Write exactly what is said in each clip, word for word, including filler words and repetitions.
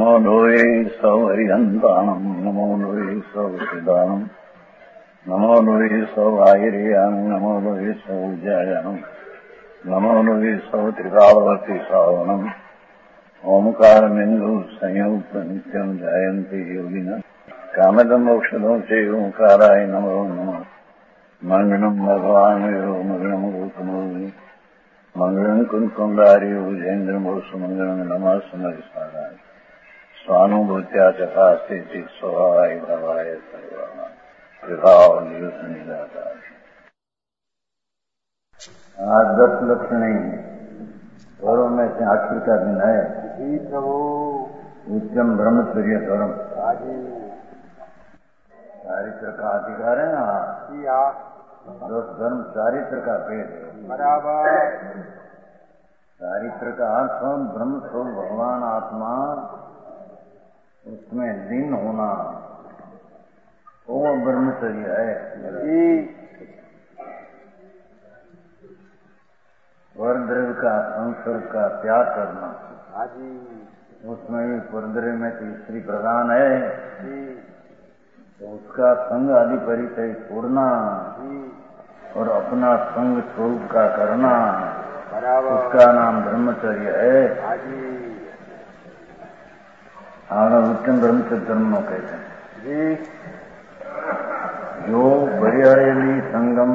नमो लोये सौहरिहन्ताणम् नमो लोये सौहृदानम् नमो लोये सौभागिर्यानम् नमो लोये सौविद्यायानम् नमो लोये सौत्रिकावती सावनम् ओंकारमिन्दु संयुक्त नित्यम् जायन्ति योगिनः कामदमोक्षदो च ओंकाराय नमो नमः मंगलम् भगवान् यो मंगलम् गौतमो मंगलम् कुंकुंडार्यो जयेन्द्रमो सुमंगलम् नमः समरिसाराय स्वानुभूत्या चकास्ते चित् स्वभावाय भवाय सर्वाणाम् प्रभाव आज दस लक्षणी धर्म में से आखिर का दिन है जी प्रभु। उच्चम ब्रह्मचर्य धर्म चारित्र का अधिकार है ना जी हाँ दस धर्म चारित्र का भेद है बराबर। चारित्र का अर्थ ब्रह्म स्वरूप भगवान आत्मा उसमें लीन होना वो ब्रह्मचर्य है जी परद्रव्य का संसर्ग का त्याग करना हाँ जी उसमें भी परद्रव्य में तो स्त्री प्रधान है जी तो उसका संग आदि परिचय छोड़ना जी और अपना संग स्वरूप का करना बराबर। उसका नाम ब्रह्मचर्य है। हाँ जी आगे उत्तम ब्रह्मचर्य धर्म कहते हैं जी जो बरिहरेली संगम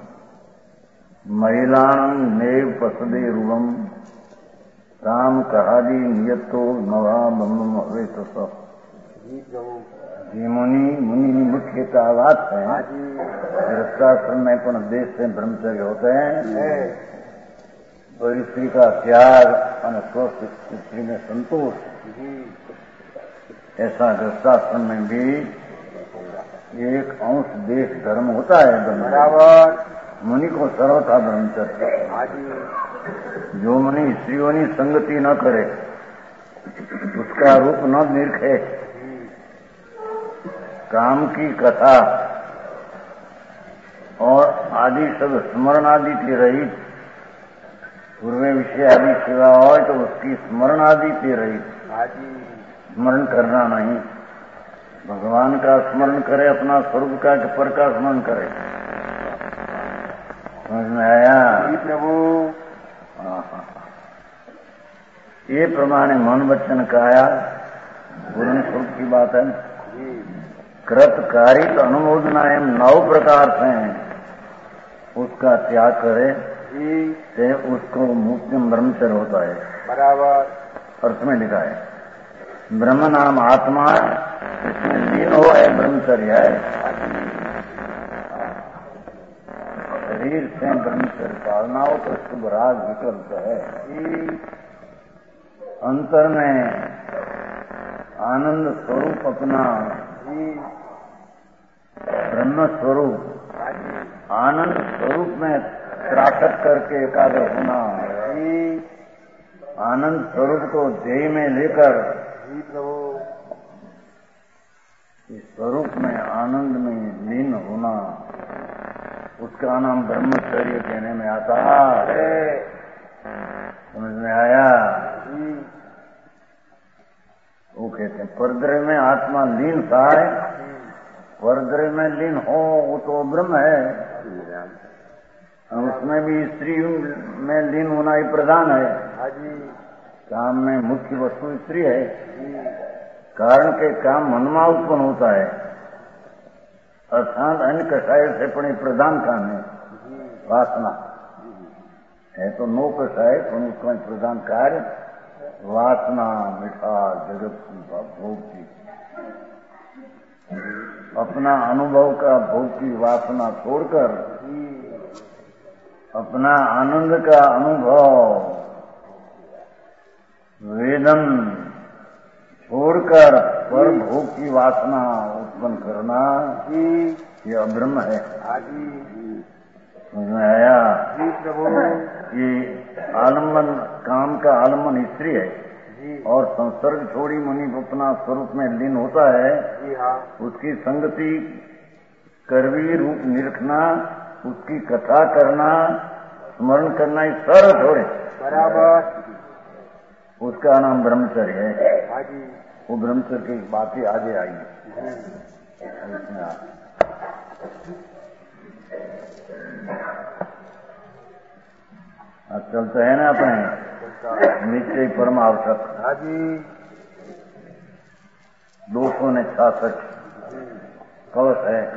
महिलाणं नेव पसदे रूपम राम कहादी नियतो नवा ब्रह्म हवे तो सब जी प्रभु। ये मुनि मुनि मुख्य का बात है हाँ जी गृहस्थाश्रम में पुनः देश से ब्रह्मचर्य होते हैं है और स्त्री का त्याग और स्वस्थ स्त्री में संतोष जी ऐसा गृहस्थाश्रम में भी एक अंश देश धर्म होता है ब्रह्मचर्य। बराबर। मुनि को सर्वथा ब्रह्मचर्य। हाँ जी जो मुनि स्त्रियों की संगति न करे उसका रूप न निरखे काम की कथा और आदि सब स्मरण आदि की रहित पूर्व विषय आदि सेवा हो तो उसकी स्मरण आदि की रहित हाँ जी स्मरण करना नहीं भगवान का स्मरण करे अपना स्वरूप का कि पर का स्मरण करे समझ में आया जी प्रभु। ये प्रमाणे मन वचन काया पूर्ण स्वरूप की बात है जी कृत कारिक अनुमोदनाएं नौ प्रकार से उसका त्याग करे जी ते उसको मुक्तिम ब्रह्मचर्य होता है। बराबर। अर्थ में लिखा है ब्रह्म नाम आत्मा इसमें लीन हो है ब्रह्मचर्य है। शरीर से ब्रह्मचर्य पालना हो तो शुभ राग विकल्प है। अंतर में आनंद स्वरूप अपना जी ब्रह्म स्वरूप आनंद स्वरूप में त्राटक करके एकाग्र होना जी आनंद स्वरूप को ध्येय में लेकर जी प्रभु। इस स्वरूप में आनंद में लीन होना उसका नाम ब्रह्मचर्य कहने में आता है। समझ में आया जी वो कहते हैं परद्रव्य में आत्मा लीन सा है परद्रव्य में लीन हो वो तो ब्रह्म है उसमें भी स्त्री में लीन होना ही प्रधान है। हाँ जी काम में मुख्य वस्तु स्त्री है कारण के काम मनमा उत्पन्न होता है अर्थात अन्य कषाय से पड़े प्रधान काम है वासना है तो नो कषाय पर उसका प्रधान कार्य वासना मिठा जगत की भोग की अपना अनुभव का भोग की वासना छोड़कर अपना आनंद का अनुभव वेदन छोड़कर पर भोग की वासना उत्पन्न करना यह ब्रह्म है। समझ में आया जी प्रभु। ये आलम्बन काम का आलम्बन स्त्री है और संसर्ग छोड़ी मुनि अपना स्वरूप में लीन होता है जी हाँ उसकी संगति करवी रूप निरखना उसकी कथा करना स्मरण करना ही सर्व छोड़े बराबर। उसका नाम ब्रह्मचर्य है। हाँ जी वो ब्रह्मचर्य की बातें आगे आई। अब चलते हैं ना अपने निश्चय परम आवश्यक। हाँ जी। दो सौ ने छियासठ कवच है।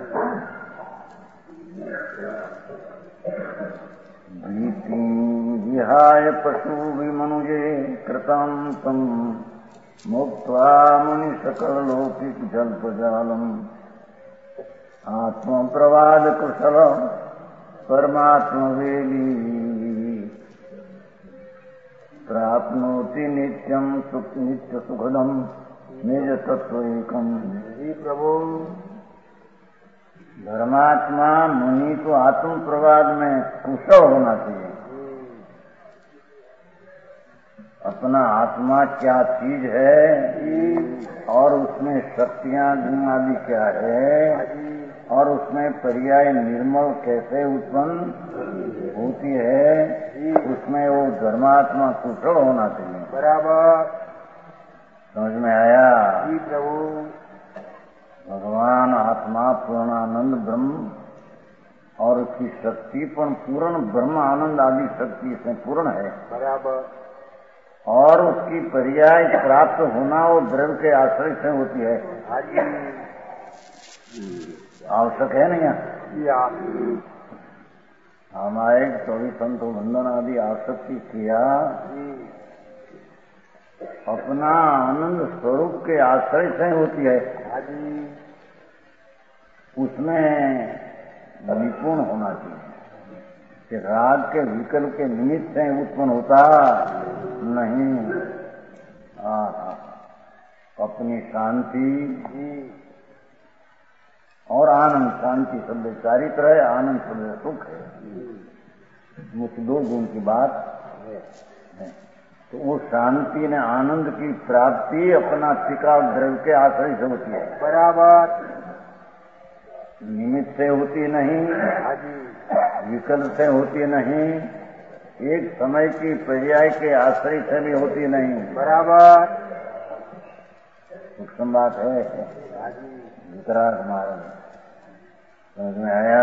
भीति विहाय पशु विमनुजे कृतं तम मुक्त्वा मुनि सकल लौकिक जल्पजालम आत्म प्रवाद कुशल परमात्म वेदी प्राप्नोति नित्यं सुख नित्य सुखदम निज तत्व एकम। जी प्रभु। धर्मात्मा मुनि को आत्म प्रवाद में कुशल होना चाहिए। अपना आत्मा क्या चीज है और उसमें शक्तियां गुण आदि क्या है और उसमें पर्याय निर्मल कैसे उत्पन्न होती है, उसमें वो धर्मात्मा कुशल होना चाहिए। बराबर। समझ में आया? जी प्रभु। भगवान आत्मा पूर्णानंद ब्रह्म और उसकी शक्ति पर पूर्ण ब्रह्म आनंद आदि शक्ति से पूर्ण है। बराबर। और उसकी पर्याय प्राप्त होना वो द्रव्य के आश्रय से होती है। हाँ जी। आवश्यक है नहीं? हमारे चौबीस संतो बंधन आदि आसक्ति किया अपना आनंद स्वरूप के आश्रय से होती है। हाँ जी। उसमें निपुण होना चाहिए कि राग के विकल्प के निमित्त से उत्पन्न होता नहीं। अपनी शांति और आनंद, शांति शब्द चारित्र है, आनंद शब्द सुख है। मुझे दो गुण की बात है। तो वो शांति ने आनंद की प्राप्ति अपना टिकाव द्रव्य के आश्रय से होती है। बराबर। निमित्त से होती नहीं, विकल्प से होती नहीं, एक समय की पर्याय के आश्रय से भी होती नहीं। बराबर। सूक्ष्म बात है। वितराग मार्ग समझ में आया?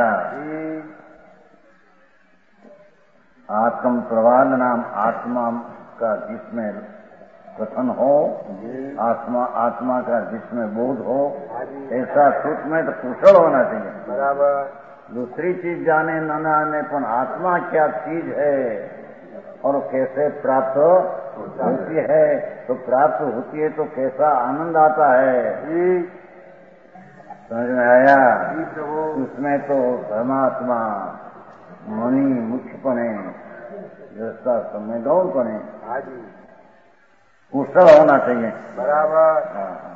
आत्म प्रवाद नाम आत्मा का जिसमें कथन हो, आत्मा आत्मा का जिसमें बोध हो, ऐसा सुख में तो कुशल होना चाहिए। बराबर। दूसरी चीज जाने न जाने पर आत्मा क्या चीज है और कैसे प्राप्त होती है, तो प्राप्त होती है तो कैसा आनंद आता है। समझ में आया? उसमें तो धर्मात्मा मुनि मुख्यपने जैसा समय गौरपने कुशल होना चाहिए। बराबर।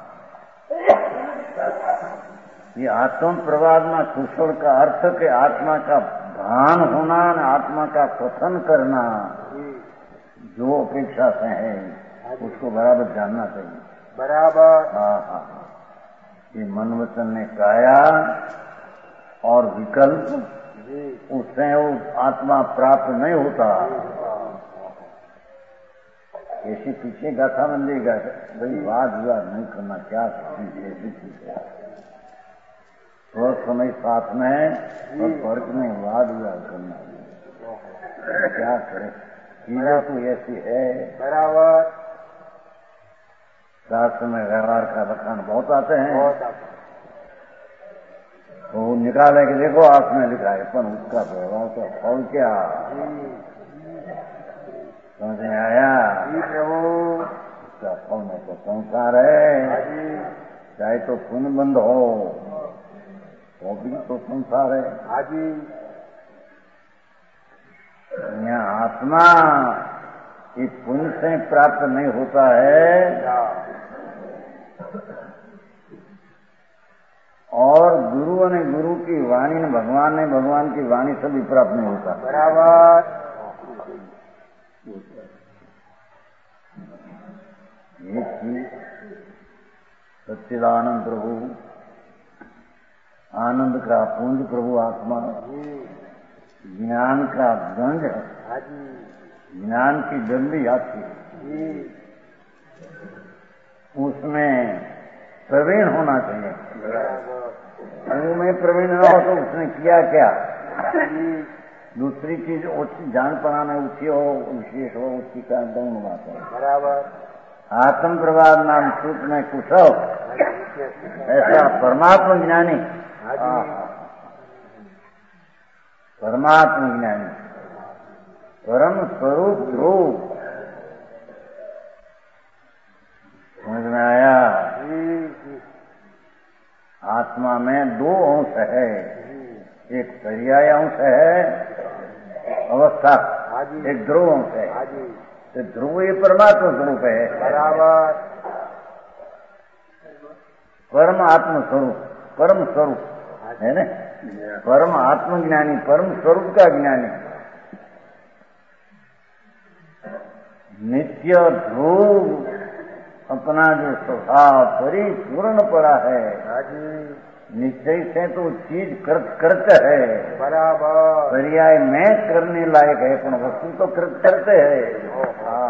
ये आत्म प्रवाद में कुशल का अर्थ के आत्मा का भान होना, आत्मा का कथन करना, जो अपेक्षा से है उसको बराबर जानना चाहिए। बराबर। हाँ हाँ। ये मन वचन ने काया और विकल्प उससे वो आत्मा प्राप्त नहीं होता। ऐसी पीछे गाथा बंदेगा भाई वाद विवाद नहीं करना, क्या चीज ऐसी चीज है थोड़ा समय साथ में और फर्क में वाद विवाद करना, क्या करे, चीजें तो ऐसी है। बराबर। शास्त्र में व्यवहार का लक्षण बहुत आते हैं, बहुत आते हैं। तो वो निकाले कि देखो आपने लिखा है पर उसका व्यवहार का फल क्या, समझ में आया? उसका फल में तो संसार है, चाहे तो पुण्य बंद हो वो भी तो संसार है। यहाँ आत्मा इस पुण्य से प्राप्त नहीं होता है और गुरु ने गुरु की वाणी ने भगवान ने भगवान की वाणी से भी प्राप्त नहीं होता। बराबर। एक ही सच्चिदानंद प्रभु, आनंद का पुंज प्रभु आत्मा, ज्ञान का गंज है, ज्ञान की गंदी आती उसमें प्रवीण होना चाहिए। वो में प्रवीण ना हो तो उसने किया क्या? दूसरी चीज जान पढ़ाने ऊंची हो, विशेष हो, उसकी का गौण बात है। बराबर। आत्म प्रभाव नाम सूत्र में कुशल ऐसा परमात्मा ज्ञानी, परमात्मा ज्ञानी, परम स्वरूप रूप समझ में आया? आत्मा में दो अंश है, एक पर्याय अंश है अवस्था, एक ध्रुव अंश है। तो ध्रुव ये परमात्मा स्वरूप है। बराबर। परम आत्म स्वरूप, परम स्वरूप है ना, परम आत्मज्ञानी, परम स्वरूप का ज्ञानी, नित्य ध्रुव अपना जो स्वभाव परिपूर्ण पड़ा है, निश्चय से तो चीज कृत कृत है। बराबर। पर्याय में करने लायक है, पण वस्तु तो कृत करते है।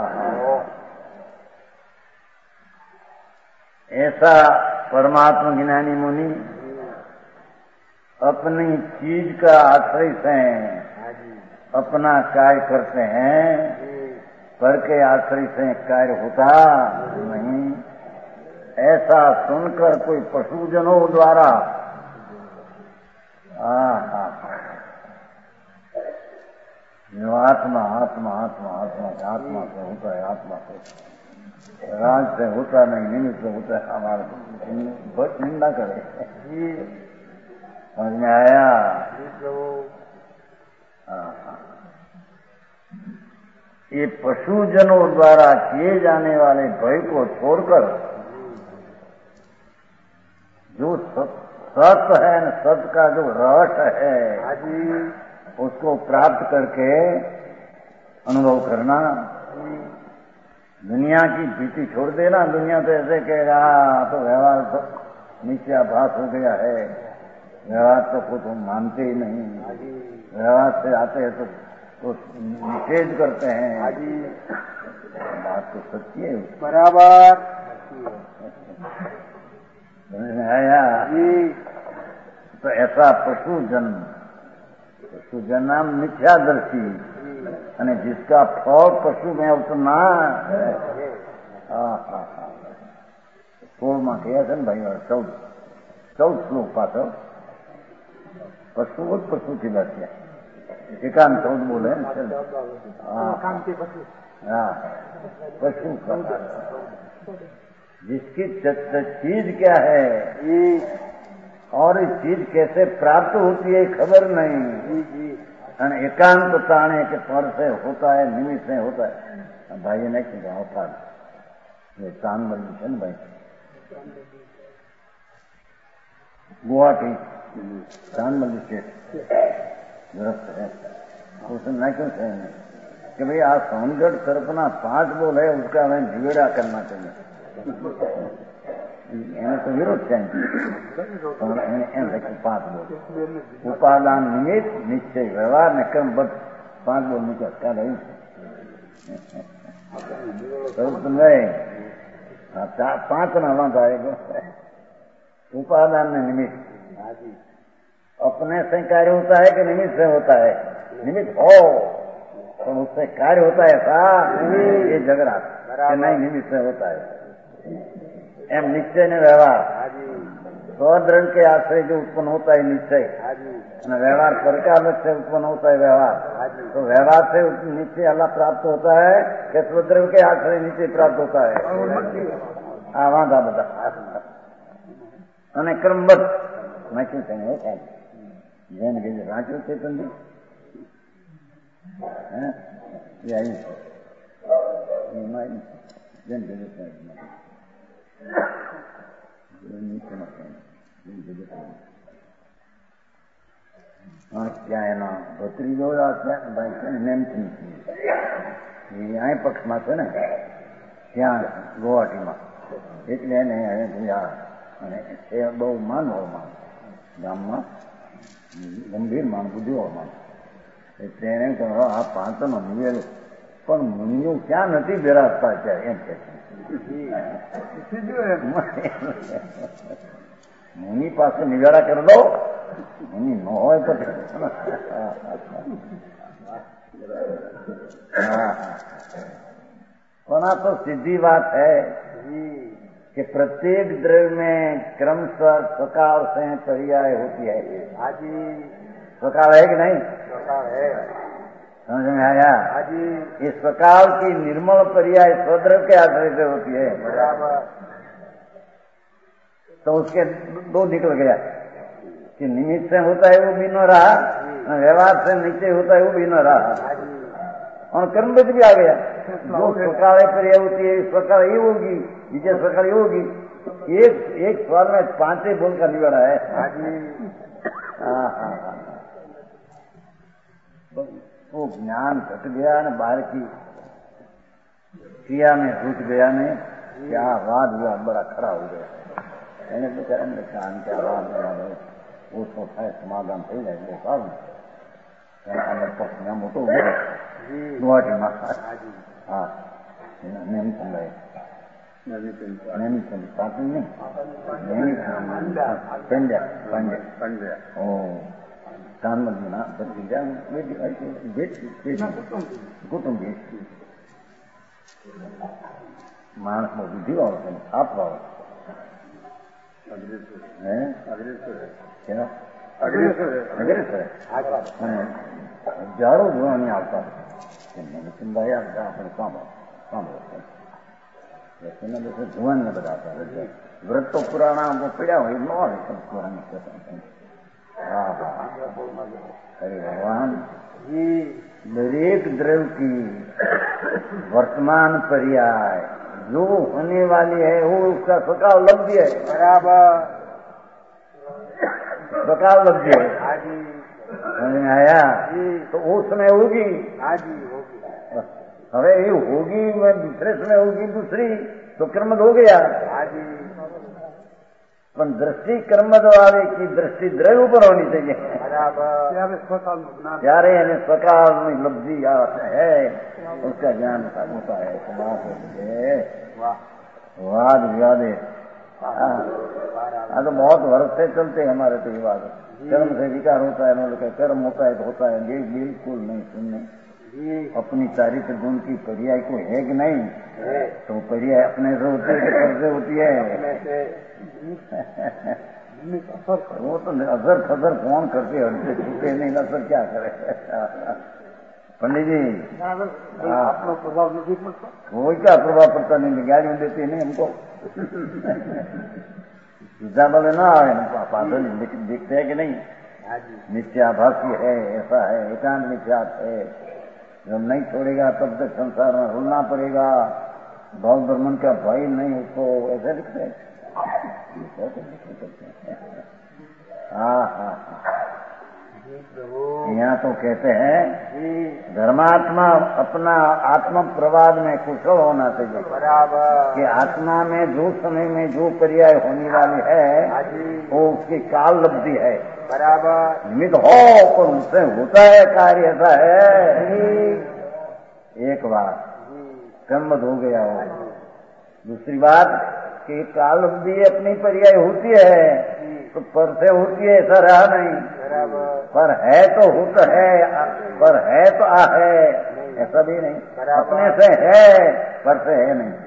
ऐसा परमात्मा ज्ञानी मुनि अपनी चीज का आश्रय से अपना कार्य करते हैं, पर के आश्रय से कार्य होता नहीं। ऐसा सुनकर कोई पशुजनों द्वारा आत्मा आत्मा आत्मा आत्मा आत्मा से होता है, आत्मा से राज से होता नहीं, निमित्त से होता है। हमारा बहुत निंदा करे। समझ में आया? ये पशुजनों द्वारा किए जाने वाले भय को छोड़कर जो सत है, सत का जो रस है उसको प्राप्त करके अनुभव करना। दुनिया की भीति छोड़ देना। दुनिया तो ऐसे कहेगा तो व्यवहार तो मिथ्याभास हो गया है, व्यवहार तो को तुम मानते ही नहीं, व्यवहार से आते हैं तो, तो निषेध करते हैं। बात तो सच्ची है। बराबर। समझ में आया? तो ऐसा पशु जन्म, पशु जन्म मिथ्यादर्शी, અને जिसका फल पशु में उतना સોળ માં કયા છે ને ભાઈ? ચૌદ ચૌદ શ્લોક પાછળ પશુઓ જ પશુથી લખ્યા, એકાંત ચૌદ બોલે हाँ पशु का जिसकी चीज क्या है और इस चीज कैसे प्राप्त होती है खबर नहीं। एकांत ताने के पर से होता है, निमित्त से होता है। भाई ने क्या होता है चांद मल्ली है ना भाई, गुवाहाटी चांद मल्ली स्टेट दुरुस्त है। उसने न क्यों कहे कि भाई आज सोनगढ़ तरफना पांच बोल है, उसका हमें झगड़ा करना चाहिए। એને તો વિરોધ છે, એમ લખ્યું પાંચ બોલ ઉપાદાન નિમિત્ત નિશ્ચય વ્યવહાર ને કર્મબદ્ધ પાંચ બોલ મૂક્યા ખ્યાલ આવ્યું? પાંચ ના વાંધા आएगा। उपादान में निमित्त अपने से कार्य होता है कि निमित्त से होता है? निमित्त हो तो उससे कार्य होता है ऐसा ये झगड़ा कि नहीं, निमित्त से होता है। एम निश्चय ने व्यवहार स्वदृढ़ के आश्रय जो उत्पन्न होता है निश्चय, व्यवहार प्रकार से उत्पन्न होता है व्यवहार। तो व्यवहार से निश्चय अल्लाह प्राप्त होता है कि स्वद्रव्य के आश्रय निश्चय प्राप्त होता है? हाँ वादा बता અને ક્રમબદ્ધ નાખ્યું છે ને જેને કીધું રાખ્યું છે તમને એ આવ્યું જેને કીધું ત્યાં એનો ભત્રીજો ભાઈ છે ને નેમથી એ અહીં પક્ષમાં છે ને ત્યાં ગુવાહાટીમાં, એટલે એને અને એ બહુ માનવો માન ગામમાં ગંભીર માન બુદ્ધિઓ માન, એટલે એને કહો આ પાંચનો નિવેલો પણ મુનિઓ ક્યાં નથી બિરાજતા અત્યારે એમ કે છે। મુનિ પાસે નિગાડા કરી દો, મુનિ ન હોય તો પણ આ તો સીધી વાત है कि प्रत्येक द्रव्य में क्रमशः स्वकाल से पर्याय होती है। हाजी स्वकाल है कि नहीं? स्वकाल है। समझ में आया? हाजी इस स्वकाल की निर्मल पर्याय स्वद्रव्य के आश्रय से होती है। बराबर। तो उसके दो निकल गया कि निमित्त से होता है वो भी न रहा, व्यवहार से नीचे होता है वो भी न रहा, और कर्मवृत्ति भी आ गया। जो स्वकाल पर्याय होती है इस प्रकार ये होगी, विजय प्रकार ये होगी। एक एक स्वर में पांचे बोल का निवाड़ा है। हाँ हाँ हाँ वो ज्ञान घट गया न बाहर की क्रिया में घुस गया नहीं, क्या वाद विवाद बड़ा खड़ा हो गया। मैंने बेचारा ने कहा क्या वाद विवाद है, वो तो है समाधान થઈ જાય એટલે સારું। મોટો ગુવાહાટીમાં હા નેમચંદ નેમચંદ પાટીલ નહીં પંડ્યા પંડ્યા પંડ્યા ઓ જાનમદીના ભત્રીજા કુટુંબી માણસનો બુદ્ધિવાળો છે, આપવાળો હે કેવા અગ્રેસર હજારો જોવાની આવતા ભાઈ આવતા આપણે સાંભળો સાંભળો એના દિવસે જોવાને બધા આવતા। વ્રત તો પુરાણા પડ્યા હોય ન આવે પુરાણી હા હા અરે ભગવાન દરેક द्रव्य की वर्तमान पर्याय जो होने वाली है वो उसका स्वकाल लब्धि है। बराबर स्वकाल लब्धि है। समझ में आया? तो वो समय होगी। हाजी होगी। હવે એ होगी मैं दूसरे समय होगी दूसरी तो कर्मद हो गया। हाजी પણ દ્રષ્ટિ કર્મદ વાળે की दृष्टि द्रव्य ઉપર होनी चाहिए। बराबर ત્યારે એને स्वकाल लब्धि है, उसका ज्ञान होता है। वाद विवाद हाँ तो बहुत वर्ष से चलते हमारे तो विवाद। कर्म से विकार होता है, मतलब कर्म होता है तो होता है, ये बिल्कुल नहीं सुनने। अपनी चारित्र गुण की पर्याय को है कि नहीं, तो पर्याय अपने से होती है कि पर से होती है? वो तो असर फसर कौन करके हटते छूटे नहीं, असर क्या करे पंडित जी? अपना प्रभाव नहीं पड़ता। वो क्या प्रभाव पड़ता नहीं, गाड़ी देती नहीं हमको सीधा बोले ना आवे पागल दिखते है कि नहीं? मिथ्याभासी है, ऐसा है, एकांत मिथ्या है। जब नहीं छोड़ेगा तब तक संसार में रुलना पड़ेगा, भाव ब्रह्मन का भय नहीं उसको, ऐसे लिखते हैं। हाँ हाँ यहाँ तो कहते हैं धर्मात्मा अपना आत्म प्रवाद में कुशल होना चाहिए। बराबर कि आत्मा में जो समय में जो पर्याय होने वाली है वो उसकी काल लब्धि है। बराबर निमित्त हो पर उससे होता है कार्य, ऐसा है। एक बात कर्मद हो गया हो। दूसरी बात कि काल लब्धि अपनी पर्याय होती है तो पर से होती है, ऐसा रहा नहीं। पर है तो होता है, पर है तो आ है, ऐसा भी नहीं। अपने से है पर से है नहीं।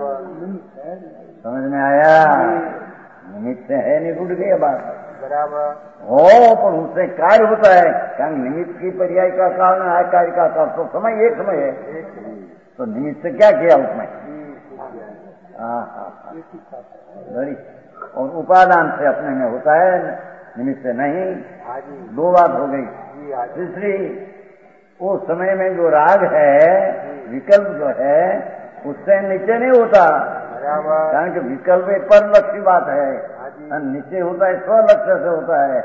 समझ में आया? निमित्त से है नहीं, टूट गई बात। बराबर हो पर उससे कार्य होता है, क्या निमित्त की पर्याय का काल है, कार्य का काल तो समय एक समय है, तो निमित्त से क्या किया उसमें? हाँ हाँ बड़ी और उपादान से अपने में होता है, निमित्त से नहीं। दो बात हो गई। तीसरी उस समय में जो राग है, विकल्प जो है, उससे नीचे नहीं होता, कारण कि विकल्प एक पर लक्ष्य बात है, नीचे होता है स्वलक्ष्य से होता है।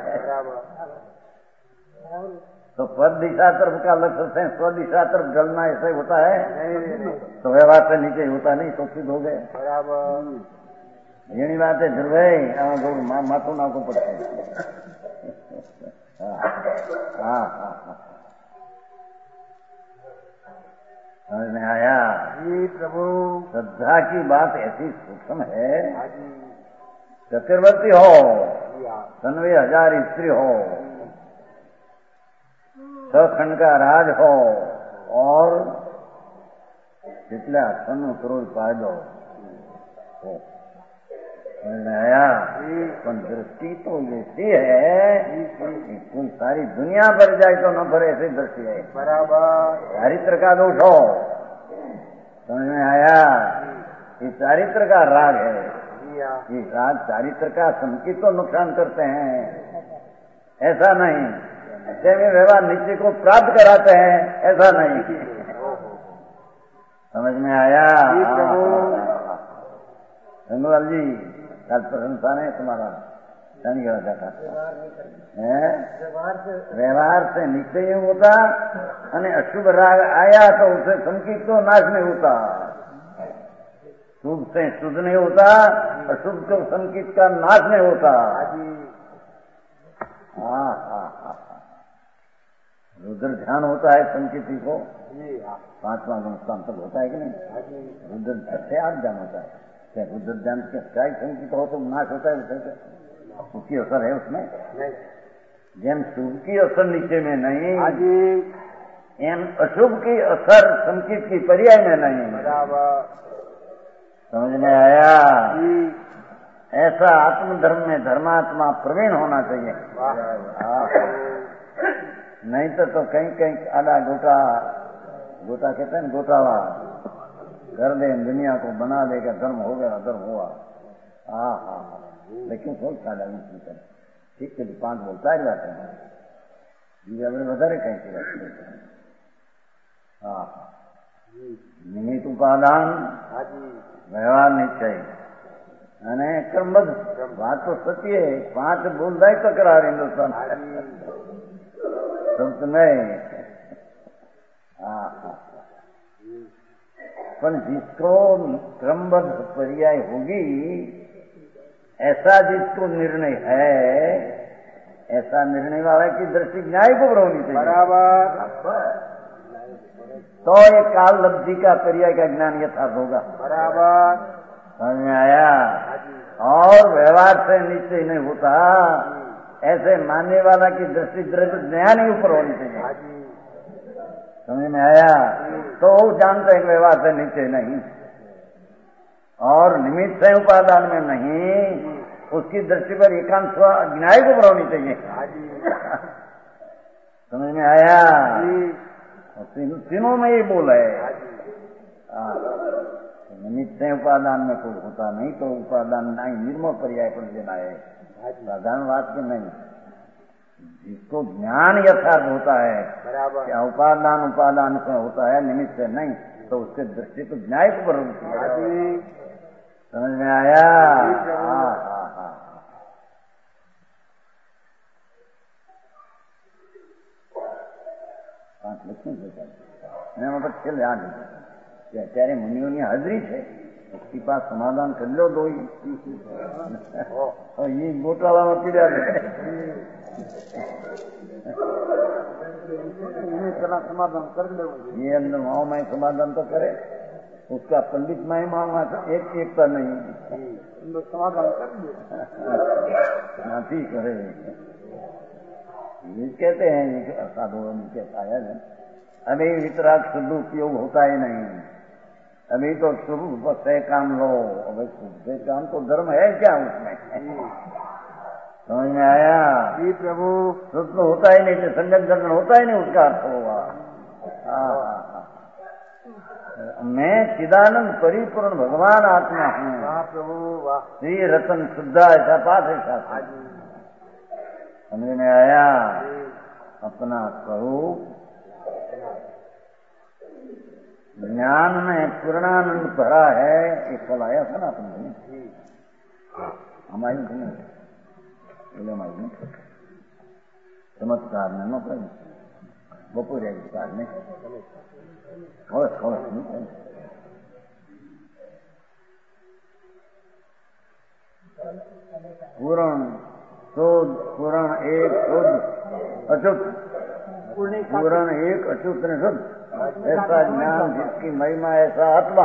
तो पर दिशा तरफ का लक्ष्य से स्व दिशा तरफ ढलना ऐसा ही होता है, तो व्यवहार से नीचे होता नहीं, तो सिद्ध हो गए। यही बात है ध्रुव माथू नाको पड़ते हैं। हाँ हाँ हाँ समझ में आया? जी प्रभु। श्रद्धा की बात ऐसी सूक्ष्म है, हाँ जी। चक्रवर्ती हो, जी हाँ। सनवे हजार स्त्री हो, छह खंड का राज हो और कितने सौ करोड़ पायदो हो, समझ में आया? पर दृष्टि तो ऐसी है कि कोई सारी दुनिया भर जाए तो न भरे, ऐसी दृष्टि है। बराबर। चारित्र का दोष हो, समझ में आया? ये चारित्र का राग है। ये राग चारित्र का संकित तो नुकसान करते हैं, ऐसा नहीं। ऐसे में व्यवहार नीचे को प्राप्त कराते हैं, ऐसा नहीं। समझ में आया? धन्यवाद जी, कल प्रशंसा नहीं तुम्हारा नहीं हो जाता है। व्यवहार से निश्चय होता, અને अशुभ राग आया तो उसे संकित तो नाश नहीं होता। शुभ से शुद्ध नहीं होता, अशुभ तो संकित का नाश नहीं होता। हाँ हाँ हाँ रुद्र ध्यान होता है संकित को, पांचवा अनुष्ठान तक होता है कि नहीं? रुद्र छठे आठ ध्यान होता है। क्या रुद्र ध्यान के क्या संकित हो तो नाश होता है? उसे उसकी असर है उसमें, जेम शुभ की असर नीचे में नहीं, एम अशुभ की असर संकित की पर्याय में नहीं। समझ में आया? ऐसा आत्मधर्म में धर्मात्मा प्रवीण होना चाहिए। नहीं तो तो कहीं कहीं आधा गोटा गोटा कहते हैं गोटाला कर दे, दुनिया को बना देगा, धर्म हो गया धर्म हुआ। हाँ हाँ हाँ लेकिन कोई फायदा नहीं कर ठीक है, पांच बोलता ही जाते हैं जी, अपने વધારે कहीं की बात करते हैं। हाँ निमित्त उपादान व्यवहार निश्चय અને કર્મબદ્ધ વાત તો સત્ય है। पांच बोलता ही तकरार हिंदुस्तान सब नहीं। हाँ हाँ पर जिसको क्रमबद्ध पर्याय होगी, ऐसा जिसको निर्णय है, ऐसा निर्णय वाला की दृष्टि न्याय को होनी चाहिए। बराबर। तो ये काल लब्धि का पर्याय का ज्ञान यथार्थ होगा। बराबर। समझ में आया? और व्यवहार से निश्चय नहीं होता, ऐसे मानने वाला की दृष्टि द्रव्य ज्ञान ही ऊपर होनी चाहिए। समझ में आया? तो जानते हैं व्यवहार से नीचे नहीं और निमित्त से उपादान में नहीं, उसकी दृष्टि पर एकांत न्याय को होनी चाहिए। समझ में आया? तीनों में ये बोल है। निमित्त से उपादान में कोई होता नहीं तो उपादान नहीं, निर्मल पर्याय पर देना है, साधारण बात की नहीं। जिसको ज्ञान यथार्थ होता है क्या उपादान उपादान से होता है, निमित्त से नहीं, तो उसके दृष्टि को न्याय को होती है। समझ में आया? हाँ हाँ हाँ पांच लक्ष्मी एना मतलब खेल ध्यान कि અત્યારે મુનિઓની હાજરી છે, उसकी पास समाधान कर लो दो ही और ये गोटाला में पीड़ा समाधान कर लो। ये अंदर माओ माई समाधान तो करे, उसका पंडित माई माओ एक एकता नहीं समाधान कर नहीं करे। ये कहते हैं साधुओं में कहता है अभी वितराग शुद्ध उपयोग होता ही नहीं, अभी तो शुरू से काम लो। अभी शुद्ध काम तो धर्म है क्या उसमें? समझ में आया? जी प्रभु। शुद्ध होता ही नहीं, संगत दर्शन होता ही नहीं, उसका अर्थ होगा। मैं चिदानंद परिपूर्ण भगवान आत्मा हूँ। वाह प्रभु वाह। श्री रतन शुद्धा ऐसा पाठ है शास्त्र। समझ में आया? अपना स्वरूप ज्ञान में पूर्णानंद भरा है। एक कल आया था ना अपने हमारी हमारी चमत्कार में न बपोरे विचार में खौस खौस नहीं पूर्ण शुद्ध पूर्ण एक शुद्ध अचुत, पूर्ण एक अचुत ने शुद्ध ऐसा ज्ञान जिसकी महिमा ऐसा आत्मा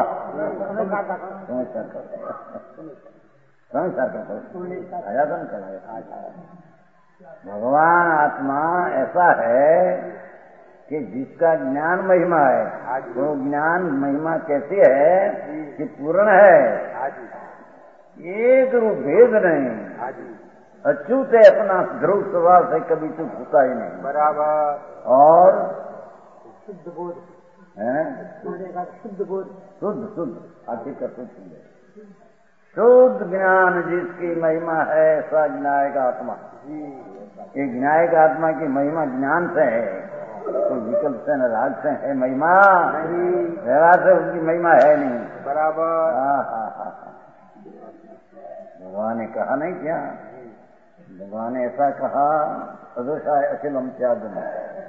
संसार का आयातन कराए। भगवान आत्मा ऐसा है कि जिसका ज्ञान महिमा है, वो ज्ञान महिमा कैसी है कि पूर्ण है, एक रूप भेद नहीं, अच्युत है, अपना ध्रुव स्वभाव से कभी चूक होता ही नहीं। बराबर। और शुद्ध बोध है, शुद्ध बोध, शुद्ध शुद्ध आखिर का शुद्ध शुद्ध ज्ञान जिसकी महिमा है, ऐसा ज्ञायक आत्मा। ये ज्ञायक आत्मा की महिमा ज्ञान से है, कोई विकल्प से न राग से है महिमा नहीं, व्यवहार से उसकी महिमा है नहीं। बराबर। हाँ हाँ हाँ भगवान ने कहा नहीं क्या, भगवान ने ऐसा कहा, सदोषाय अखिलम त्यागम,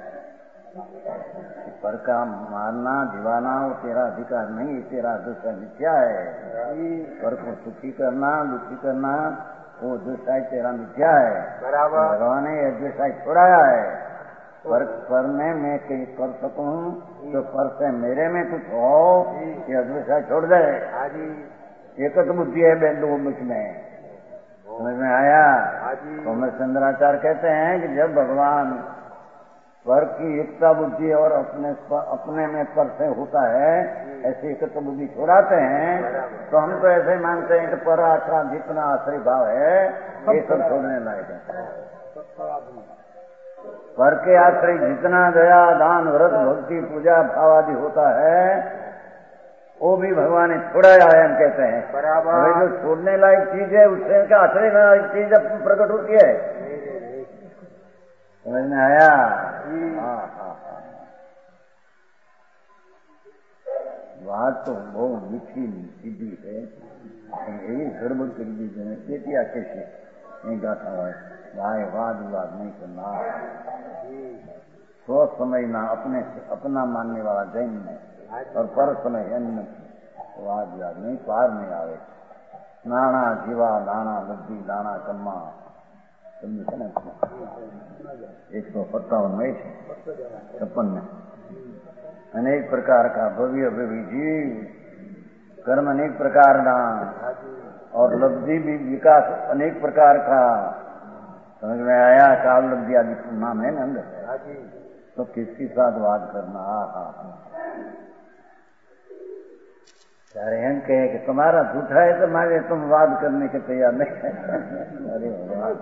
पर का मारना दीवाना वो तेरा अधिकार नहीं, तेरा दूसरा मिथ्या है। पर को सुखी करना दुखी करना वो दूसरा तेरा मिथ्या है। बराबर। भगवान ने यह दूसरा छोड़ाया है। पर पर में मैं कहीं कर सकूं तो पर से मेरे में कुछ हो, ये दूसरा छोड़ दे। एक तो बुद्धि है बेंदु मुझ में, समझ में आया। तो मैं चंद्राचार्य कहते हैं कि जब भगवान पर की एकता बुद्धि और अपने अपने में पर से होता है, ऐसे एकता बुद्धि छोड़ाते हैं, तो हम तो ऐसे मानते हैं कि पर आश्रा जितना आश्रय भाव है ये सब छोड़ने लायक है। पर के आश्रय जितना दया दान व्रत भक्ति पूजा भाव आदि होता है वो भी भगवान ने छोड़ाया है, हम कहते हैं। बराबर। जो छोड़ने लायक चीज है उससे क्या आश्रय लायक चीज प्रकट होती है, समझ में आया। हाँ हाँ हाँ बात तो बहुत मीठी सीधी है, यही गड़बड़ कर दी जो खेती आके से नहीं गाथा हुआ है। भाई वाद विवाद नहीं करना, सोच समझना, अपने अपना मानने वाला जैन में, और पर समय अन्य वाद विवाद नहीं, पार नहीं आवे। नाना जीवा दाना बुद्धि दाना कम्मा एक सौ सत्तावन में छप्पन में अनेक प्रकार का भव्य भव्य जीव, कर्म अनेक प्रकार का और लब्धि भी विकास अनेक प्रकार का, समझ में आया। काल लब्धि आदि नाम है ना अंदर, तो किसके साथ वाद करना। हाँ हाँ सारे हम कहे कि तुम्हारा झूठा है, तुम्हारे तुम वाद करने के तैयार नहीं है। अरे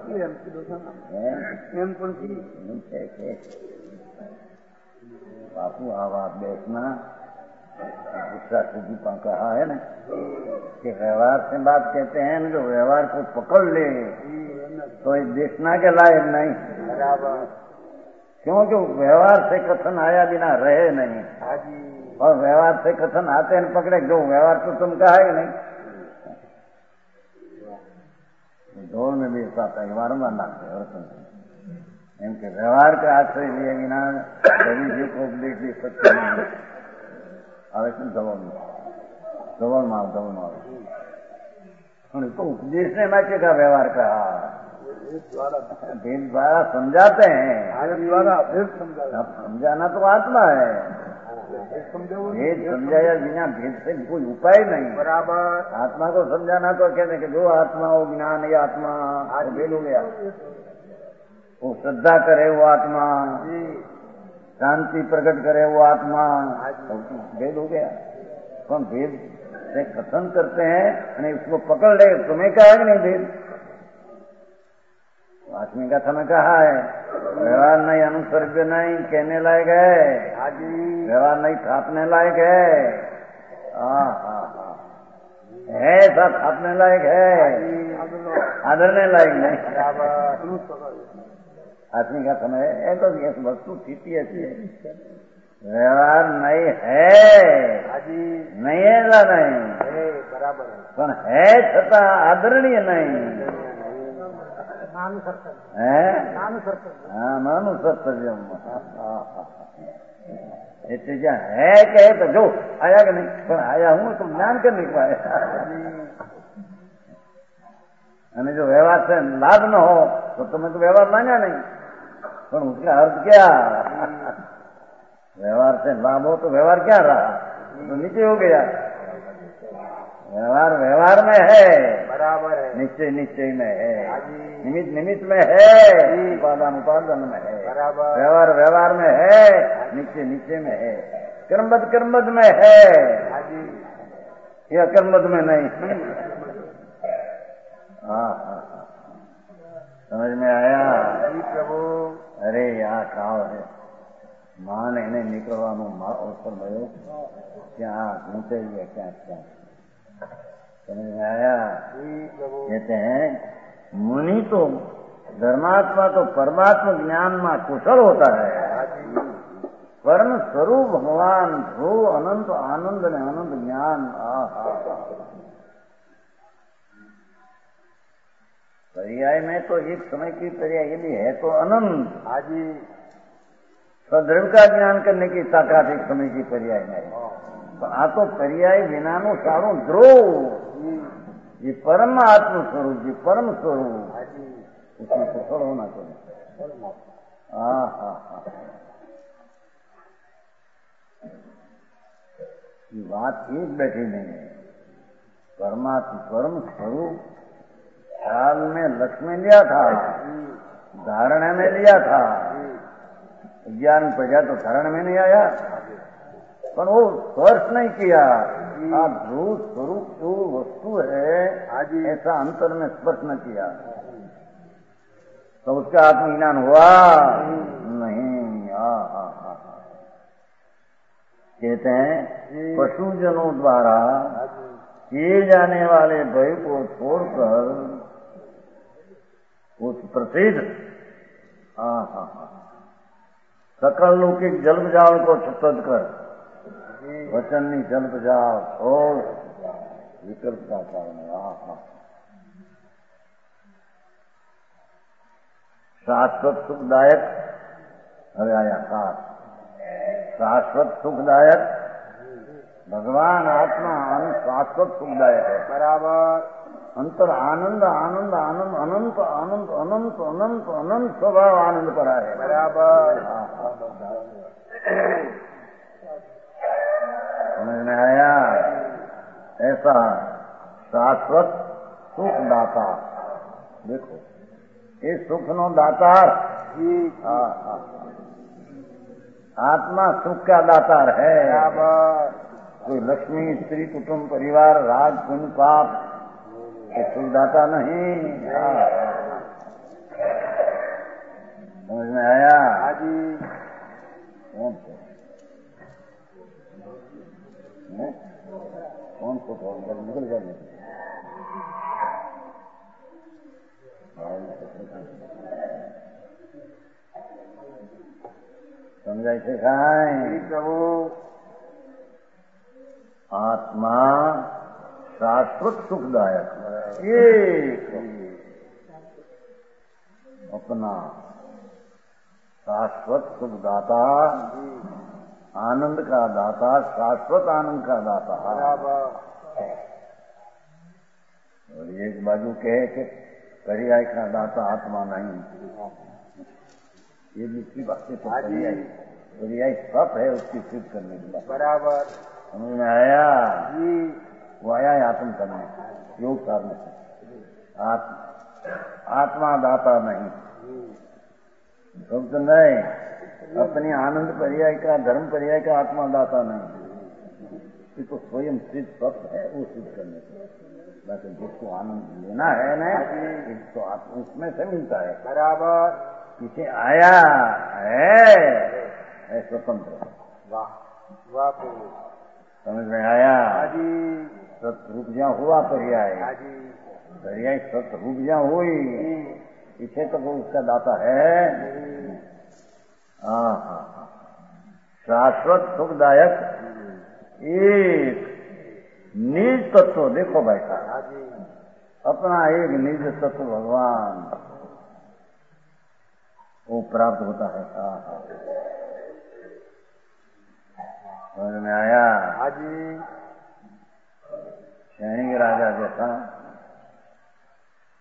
बापू आवाज देखना, दूसरा खुदी कहा है ना कि व्यवहार से बात कहते हैं ना, जो व्यवहार को पकड़ ले तो ये देखना के लायक नहीं। क्योंकि व्यवहार से कथन आया बिना रहे नहीं, और व्यवहार से कथन आते हैं पकड़े, जो व्यवहार तो तुम कहा ही नहीं। दौड़ में भी ऐसा व्यवहार मानते और इनके व्यवहार का आश्रय लिए बिना कभी जी को उपदेश दे सकते नहीं। आवेशन दबल दबल मार दबल मार तो उपदेश ने मैं का व्यवहार कहा, भेद द्वारा समझाते हैं, समझाना तो आत्मा है, भेद समझाया बिना भेद से कोई उपाय नहीं। बराबर। आत्मा को समझाना तो कहते कि जो आत्मा हो ज्ञान ये आत्मा भेद हो गया, वो श्रद्धा करे वो आत्मा, शांति प्रकट करे वो आत्मा, भेद हो गया। तो भेद से कथन करते हैं, उसको पकड़ ले, तुम्हें कहा कि नहीं भेद, आत्मी का समय कहा है। व्यवहार नहीं अनुसर्ग नहीं कहने लायक है, व्यवहार नहीं थापने लायक है। हाँ हाँ हाँ है, सब थापने लायक है, आदरने लायक नहीं। आत्मी का समय है तो ये वस्तु स्थिति ऐसी है, व्यवहार नहीं है, नहीं है ना नहीं, बराबर है, छता आदरणीय नहीं है, नानुसर्तव्यम। એટલે જ્યાં है कहे तो जो आया कि नहीं, पर आया हूं तो ज्ञान करने को आया, અને जो व्यवहार से लाभ न हो तो तुम्हें तो व्यवहार मांगा नहीं, पर उसका अर्थ क्या, व्यवहार से लाभ हो तो व्यवहार क्या रहा, तो नीचे हो गया। व्यवहार व्यवहार में है, बराबर है। निश्चय निश्चय में है, हाजी निमित्त निमित्त में है, उपादान उपादान में है, बराबर। व्यवहार व्यवहार में है, निश्चय निश्चय में है, कर्मबद्ध कर्मबद्ध में है, हाजी या कर्मबद्ध में नहीं। हाँ हाँ हाँ, समझ में आया? जी प्रभु। अरे यहाँ काव है માન એને નીકળવાનું અવસર મળ્યો, ક્યાં ઊંચાઈ ક્યાં ક્યાં समझ में आया? कहते हैं मुनि तो धर्मात्मा तो परमात्मा ज्ञान में कुशल होता है, परम स्वरूप भगवान ध्रुव अनंत आनंद ने अनंत ज्ञान। पर्याय में तो एक समय की पर्याय भी है तो अनंत। हाजी सदृढ़ का ज्ञान करने की ताकत एक समय की पर्याय में है। आ तो पर्याय विनाનું સારું ધ્રુવ, ये परम आत्म स्वरूप, ये परम स्वरूप, उसमें सफल होना चाहिए। हाँ हाँ हाँ, बात एक बैठी नहीं है। परमात्मा परम स्वरूप काल में लक्ष्मी लिया था, धारणा में लिया था, ज्ञान प्रजा तो धारण में नहीं आया, पर वो स्पर्श नहीं किया। आप ध्रुव स्वरूप जो वस्तु है ऐसा अंतर में स्पर्श न किया तो उसका आत्मज्ञान हुआ नहीं। आ, आ, आ, आ। कहते हैं पशुजनों द्वारा किए जाने वाले भय को छोड़कर उस प्रसिद्ध आ, आ, आ, सकल लौकिक जल जाल को छुपद कर वचननी जल्प जाओ छोड़ विकल्प का कारण। शाश्वत सुखदायक હવે આયા ખાસ शाश्वत सुखदायक भगवान आत्मा शाश्वत सुखदायक है, बराबर। अंतर आनंद आनंद आनंद अनंत आनंद अनंत अनंत अनंत स्वभाव आनंद पर है, बराबर। समझ में आया? ऐसा शाश्वत सुख दाता। देखो ये सुख नो दातार, हाँ हाँ, आत्मा सुख का दातार है। कोई लक्ष्मी स्त्री कुटुंब परिवार राज पुण्य पाप ये सुख दाता नहीं। समझ में आया? कौन से कौन को फोन कर निकल जाने समझाई से खाएं प्रभु। आत्मा शाश्वत सुखदायक एक अपना शाश्वत सुखदाता, आनंद का दाता, शाश्वत आनंद का दाता। और एक बाजू कहे कि पर्याय का दाता आत्मा नहीं, ये दूसरी बातें तो पर्याय पर्याय सब है उसकी सिद्ध करने के बाद, बराबर। समझ में आया? वो आया है आत्म करने योग करने से। आत्मा आत्मा दाता नहीं, सब तो नहीं। अपनी आनंद पर्याय का धर्म पर्याय का आत्मा दाता नहीं, ये तो स्वयं सिद्ध सत्य है, वो सिद्ध करने से। लेकिन जिसको आनंद लेना है ना तो उसमें से मिलता है, बराबर। इसे आया है, है स्वतंत्र। वाह वाह, समझ में आया? सत रूप जहाँ हुआ पर्याय, पर्याय सत रूप जहाँ हुई, इसे तो वो उसका दाता है। हाँ हाँ हाँ, शाश्वत सुखदायक एक निज तत्व। देखो भाई साहब, अपना एक निज तत्व भगवान वो प्राप्त होता है। हाँ हाँ, समझ में आया? सैनिक राजा जैसा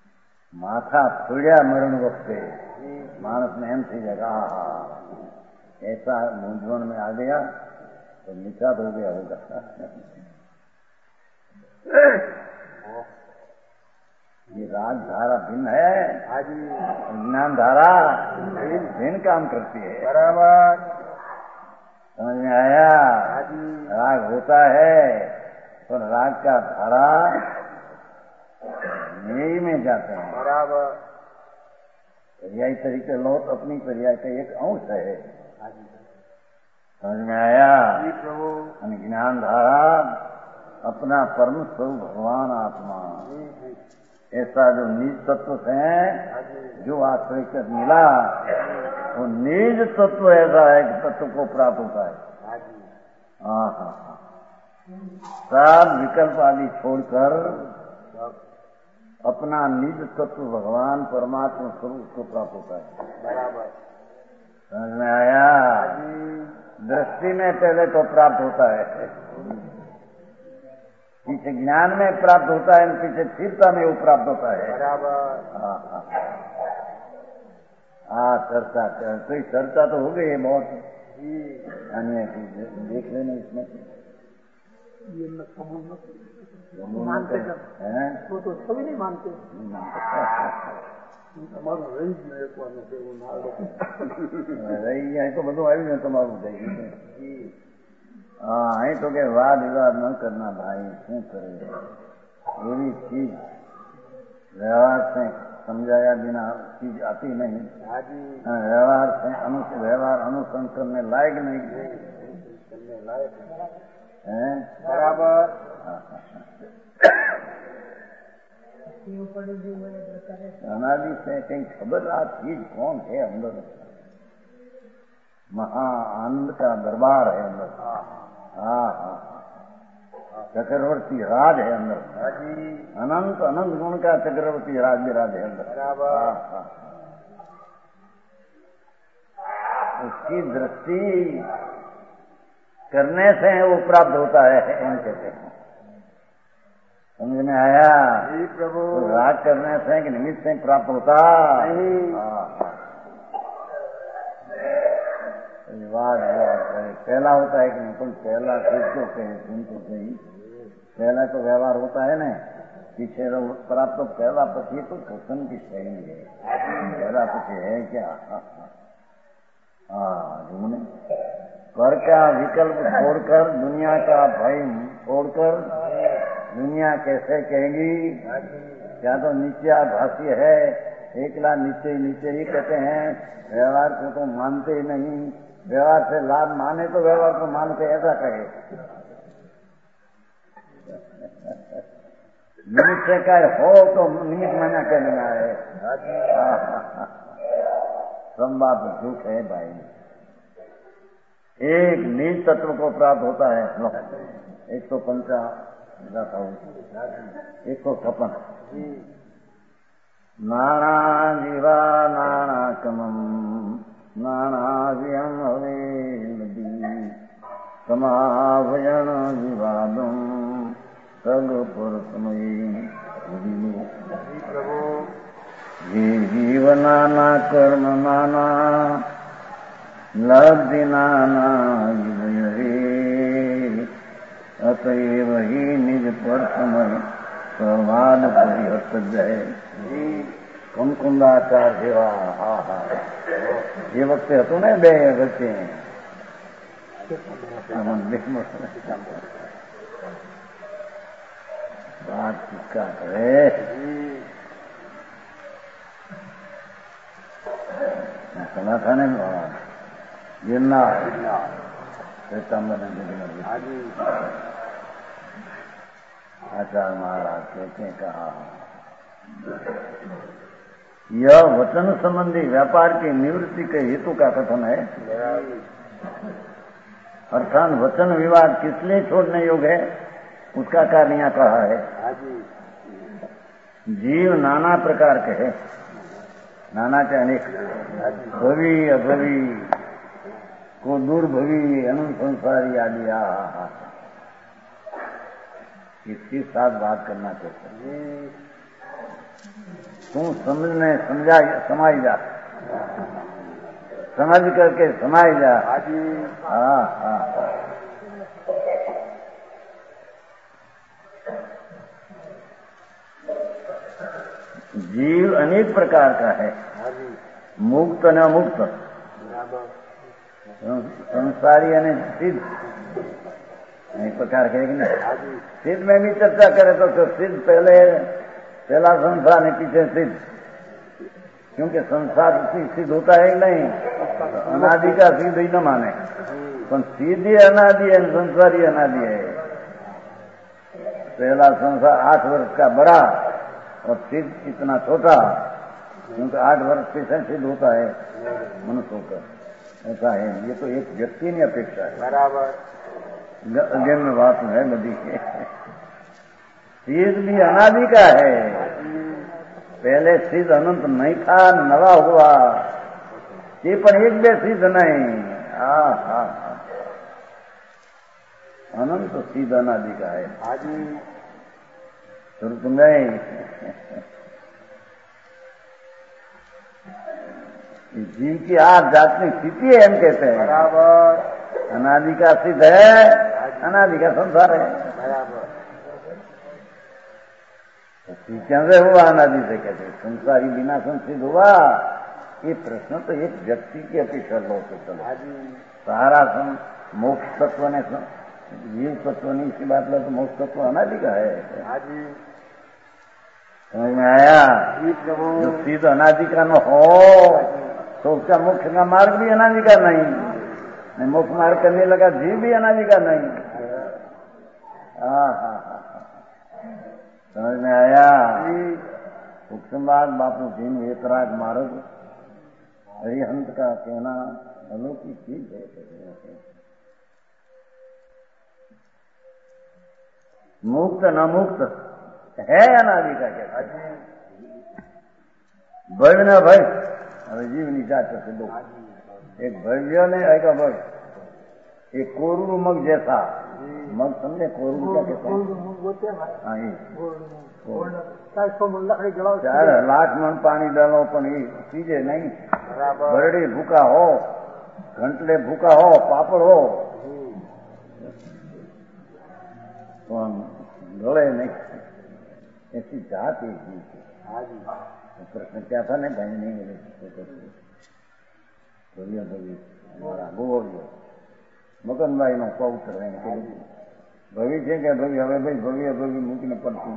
माथा फूड्या मरण वक्ते मानस ने एम थी जगह ऐसा मूंझवण में आ गया तो निषाद हो गया होगा। ये राजधारा भिन्न है, ज्ञान धारा भिन्न काम करती है। बराबर समझ में आया? राग होता है पर राग का धारा यही में जाते हैं। बराबर पर्यायी तरीके लौट अपनी पर्याय का एक अंश है। समझ में आया? ज्ञान धारा अपना परम स्वरूप भगवान आत्मा, ऐसा जो निज तत्व है जो आश्रय कर मिला, वो निज तत्व ऐसा है कि तत्व को प्राप्त होता है। हाँ हाँ हाँ, सब विकल्प आदि छोड़कर अपना निज तत्व भगवान परमात्मा स्वरूप को प्राप्त होता है। बराबर समझ में आया? दृष्टि में पहले तो प्राप्त होता है, पीछे ज्ञान में प्राप्त होता है, पीछे स्थिरता में वो प्राप्त होता है। बराबर हाँ हाँ हाँ, चर्चा कर कोई चर्चा तो हो गई है बहुत अन्य चीज, देख लेना इसमें ये मत समझ मत मानते हैं वो तो सभी नहीं मानते। તમારું રહી ગયું એક વાર એવું ના રહી જાય તો બધું આવી ને તમારું થઈ ગયું। હા, અહીં તો કે વાદ વિવાદ ન કરના ભાઈ, શું કરે એવી ચીજ વ્યવહાર से समझाया बिना चीज आती नहीं। व्यवहार से अनु व्यवहार अनुसरण करने लायक नहीं है। बराबर अनादि से कहीं खबर आ चीज कौन है अंदर, महा आनंद का दरबार है अंदर। हाँ हाँ, चक्रवर्ती राज है अंदर, अनंत अनंत गुण का चक्रवर्ती राज विराज है अंदर। हाँ हाँ, उसकी दृष्टि करने से वो प्राप्त होता है, इन कहते हैं। समझ में आया? जी प्रभु। तो राग करने से कि निमित्त से प्राप्त होता नहीं। विवाद पहला होता है कि नहीं, तुम पहला सुन तो कहे सुन तो सही, पहला तो व्यवहार होता है ना, पीछे प्राप्त तो पहला पक्षी तो कृष्ण की शैली है। पहला पक्षी है क्या? हाँ, जुमने पर का विकल्प छोड़कर, दुनिया का भय छोड़कर, दुनिया कैसे कहेगी? क्या तो नीचा भाष्य है, एकला नीचे नीचे ही कहते हैं, व्यवहार को तो मानते ही नहीं, व्यवहार से लाभ माने तो व्यवहार को मानते, ऐसा कहे। निमित्त से कहे हो तो निमित्त माना कहना है। संवाद झूठ है भाई। एक निज तत्व को प्राप्त होता है, एक सौ पंचा एक सौ छप्पन नाना जीवा नाना कमम नाना व्यम हवे समाभयन विवादम सग पुरुषमयी ये जीव नाना कर्म नाना लब्धि नाना अतएव ही निज परसमय संवाद परिहत जाए। कुमकुंदाचार જેવા હા હા એ વખતે હતું ને બે વચ્ચે बात किसका करे? सुना था ने गिरनार आचार्य महाराज कहते कहा, यह वचन संबंधी व्यापार की निवृत्ति के हेतु का कथन है। अर्थात वचन विवाद किस लिए छोड़ने योग्य है, उसका कारण यहाँ कहा है। जीव नाना प्रकार के है, नाना के अनेक, भवी अभवी को दुर्भवी अनुसंसारी आदि। इसके साथ बात करना चाहते हैं। तू समझने समझा समाई जा, समझ करके समाई जा। हाजी हाँ हाँ जीव अनेक प्रकार का है, हाजी मुक्त न मुक्त, बराबर संसारी અને सिद्ध एक प्रकार के नहीं। हाजी सिद्ध में भी चर्चा करे तो, तो सिद्ध पहले पहला संसार ने पीछे सिद्ध, क्योंकि संसार सिद्ध होता है नहीं, तो अनादि का सिद्ध ही न माने, तो सिद्ध ही अनादि है, संसार ही अनादि है। पहला संसार आठ वर्ष का बड़ा और सिद्ध इतना छोटा, क्योंकि आठ वर्ष पीछे सिद्ध होता है मनुष्य होकर, ऐसा है। ये तो एक व्यक्ति की अपेक्षा है, बराबर अध्ययन में बात है बदी के। सिद्ध भी अनादि का है, पहले सिद्ध अनंत नहीं था, नवा हुआ, ये पर एक बे सिद्ध नहीं। हाँ हाँ अनंत सिद्ध अनादि का है। हाजी शुरू तुम गए जीव की आठ जातनी स्थिति है, हम कहते हैं। बराबर अनादि का सिद्ध है, अनादि का संसार है। बराबर कैसे हुआ अनादि से? कहते संसारी बिना संसिद्ध हुआ? ये प्रश्न तो एक व्यक्ति की अपेक्षा लो तो चलो। हाजी सारा सं मोक्ष तत्व ने जीव तत्व ने इसकी बात लो तो मोक्ष तत्व अनादि का है। हाजी समझ में आया? जी प्रभु जो सिद्ध अनादि का न हो तो उसका मोक्ष का मार्ग भी अनादि का नहीं, मोक्ष मार्ग करने लगा जीव भी अनादि का नहीं। हाँ हाँ हाँ समझ में आया? सूक्ष्म बात बापू जी वेतराग मार्ग हरिहंत का कहना अलौकिक चीज है। मुक्त न मुक्त है अनादि का कहता है। भय न भय હવે જીવ ની જાત છે દો, એક ભવ્ય ને એક અભય, एक कोरू मग जैसा मग समझे कोरू क्या कहते हैं? हाँ ये चार लाख मन पानी डालो पण ये चीजे नहीं, बरड़ी भूखा हो, घंटले भूखा हो, पापड़ हो तो हम गले नहीं, ऐसी जात एक जीव की। प्रश्न क्या था ने भाई नहीं मिले भव्य भव्य हमारा गोवर्य મગનભાઈ નો પૌત્ર ભવિ છે કે ભવિ હવે ભાઈ ભવ્ય ભવ્ય મૂકીને પડતું।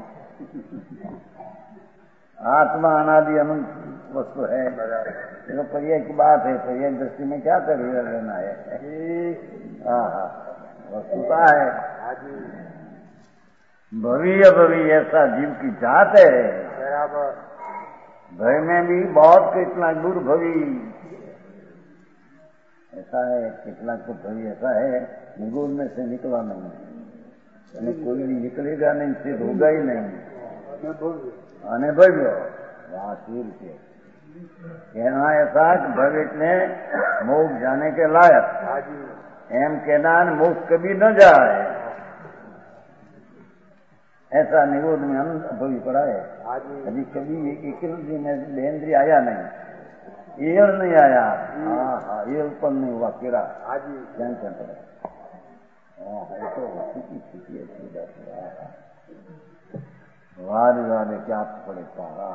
आत्मा अनादि अनंत वस्तु है, तो पर्याय की बात है, पर्याय दृष्टि में क्या कर लेना है? हाँ हाँ वस्तुता है। भव्य भव्य ऐसा जीव की जात है। बराबर भय में भी बहुत कितना दूर भवी ऐसा है, कितना तो भवी ऐसा है निगोद में से निकला नहीं, यानी कोई भी निकलेगा नहीं, सिद्ध होगा ही नहीं। અને ભવ્ય વાત એ રીતે कहना ऐसा कि भव्य ने मोक्ष जाने के लायक, एम कहना मोक्ष कभी न जाए, ऐसा निरोध में अनुभवी पड़ा है। अभी कभी एक में बेंद्री आया नहीं, एल नहीं आया। हाँ हाँ एल पर नहीं हुआ केरा ध्यान चल रहा। हाँ ऐसा वस्तु की स्थिति है। वारे वारे क्या पड़े पारा।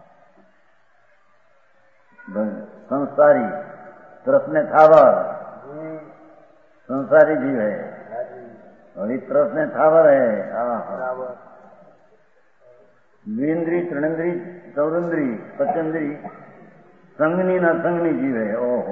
संसारी तरसने थावर संसारी जीव है, और तरसने थावर है। द्विंद्री त्रिनेन्द्री चौरेन्द्री पचेन्द्री संगनी न संगनी जीव है। ओहो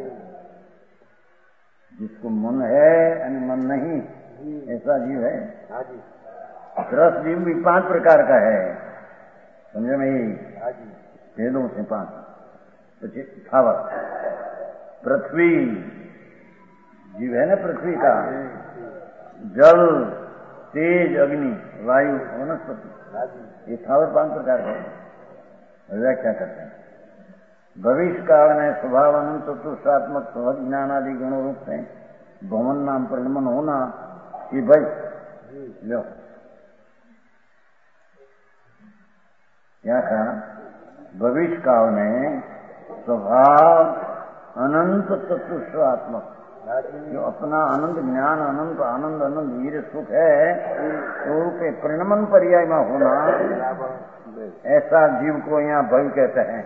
जिसको मन है और मन नहीं ऐसा जीव है। रस जीव भी पांच प्रकार का है, समझे में? भेदों से पांच। थावर पृथ्वी जीव है ना, पृथ्वी का जल तेज अग्नि वायु वनस्पति, ये थावर पांच प्रकार का है। व्याख्या करते हैं भविष्य काल में स्वभाव अनंत चतुष्टात्मक सहज ज्ञान आदि गुणों रूप से भवन नाम परिणमन होना, ये भाई लो क्या कहा? भविष्य काल में स्वभाव अनंत चतुष्वात्मक, जो अपना अनंत ज्ञान, अनंत आनंद, अनंत वीर सुख है, तो के परिणमन पर्याय में होना, ऐसा जीव को यहाँ भय कहते हैं।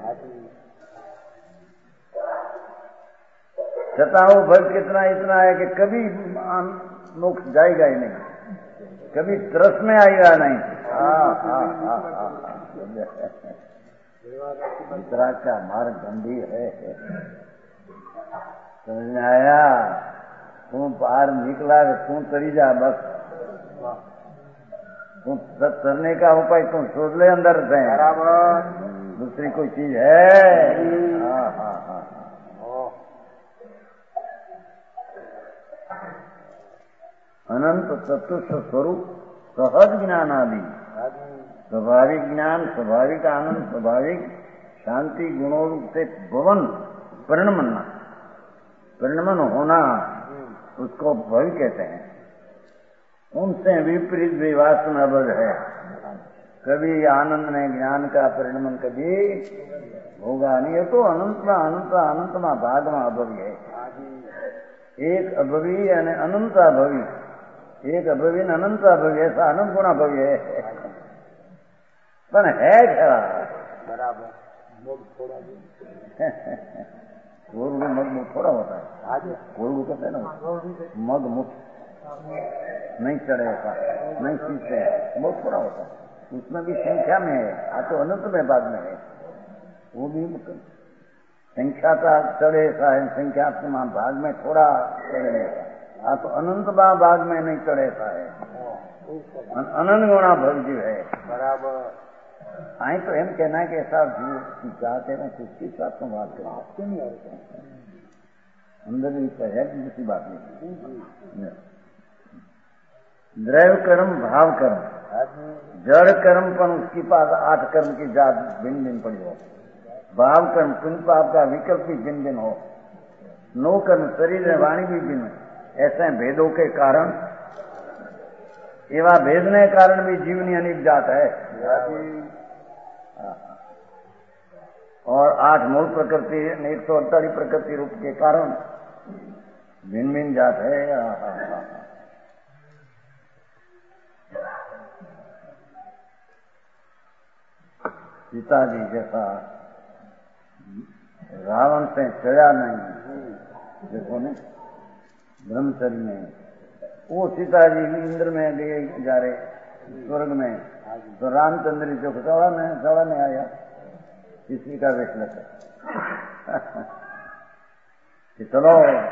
छठा वो भय कितना इतना है कि कभी मोक्ष जाएगा ही नहीं, कभी तरस में आएगा नहीं। हाँ हाँ हाँ हाँ, दूसरा का मार्ग गंभीर है, समझ में आया? तू बाहर निकला तू तरी जा, बस तू तरने का उपाय तुम सोच ले अंदर से, दूसरी कोई चीज है? हाँ हाँ हाँ, अनंत चतुष्ट स्वरूप सहज ज्ञान आदि, स्वाभाविक ज्ञान, स्वाभाविक आनंद, स्वाभाविक शांति गुणों से भवन परिणमन, परिणमन होना, उसको भय कहते हैं। उनसे विपरीत विवासना बल है, कभी आनंद में ज्ञान का परिणमन कभी होगा नहीं। ये तो अनंत में अनंत अनंत में भाग में अभवी है, एक अभवी यानी अनंत अभवी, एक अभवी अनंत अभवी, ऐसा अनंत गुणा भवी है, पर है क्या बराबर कोरगु मग मुख थोड़ा होता है, कोरगु कहते हैं ना, मग मुख नहीं चढ़े ऐसा नहीं सीखते हैं, बहुत थोड़ा होता है, उसमें भी संख्या में है, आ तो अनंत में भाग में है, वो भी संख्या का चढ़े ऐसा है, संख्या भाग में थोड़ा चढ़े, आ तो अनंत भाग में नहीं चढ़े ऐसा है, अनंत गुणा भगजीव है बराबर। आई तो एम कहना है कि ऐसा जीव चाहते हैं किसकी साथ में बात करें, नहीं अंदर भी है, दूसरी बात नहीं। द्रव्य कर्म, भाव कर्म, जड़ कर्म पर उसके पास आठ कर्म की जात भिन्न भिन्न पड़ी हो, भाव कर्म पुण्य पाप का विकल्प भी भिन्न भिन्न हो, नो कर्म शरीर में वाणी भी भिन्न, ऐसे भेदों के कारण, एवं भेदने के कारण भी जीवनी अनेक जात है, और आठ मूल प्रकृति एक सौ अड़तालीस प्रकृति रूप के कारण भिन्न भिन्न जात है। सीता जी जैसा रावण से चढ़ा नहीं, देखो ने ब्रह्मचर्य में, वो सीता जी इंद्र में ले जा रहे स्वर्ग में, तो रामचंद्र जी को चढ़ा नहीं चढ़ा नहीं आया, किसी का वेश लगा कि चलो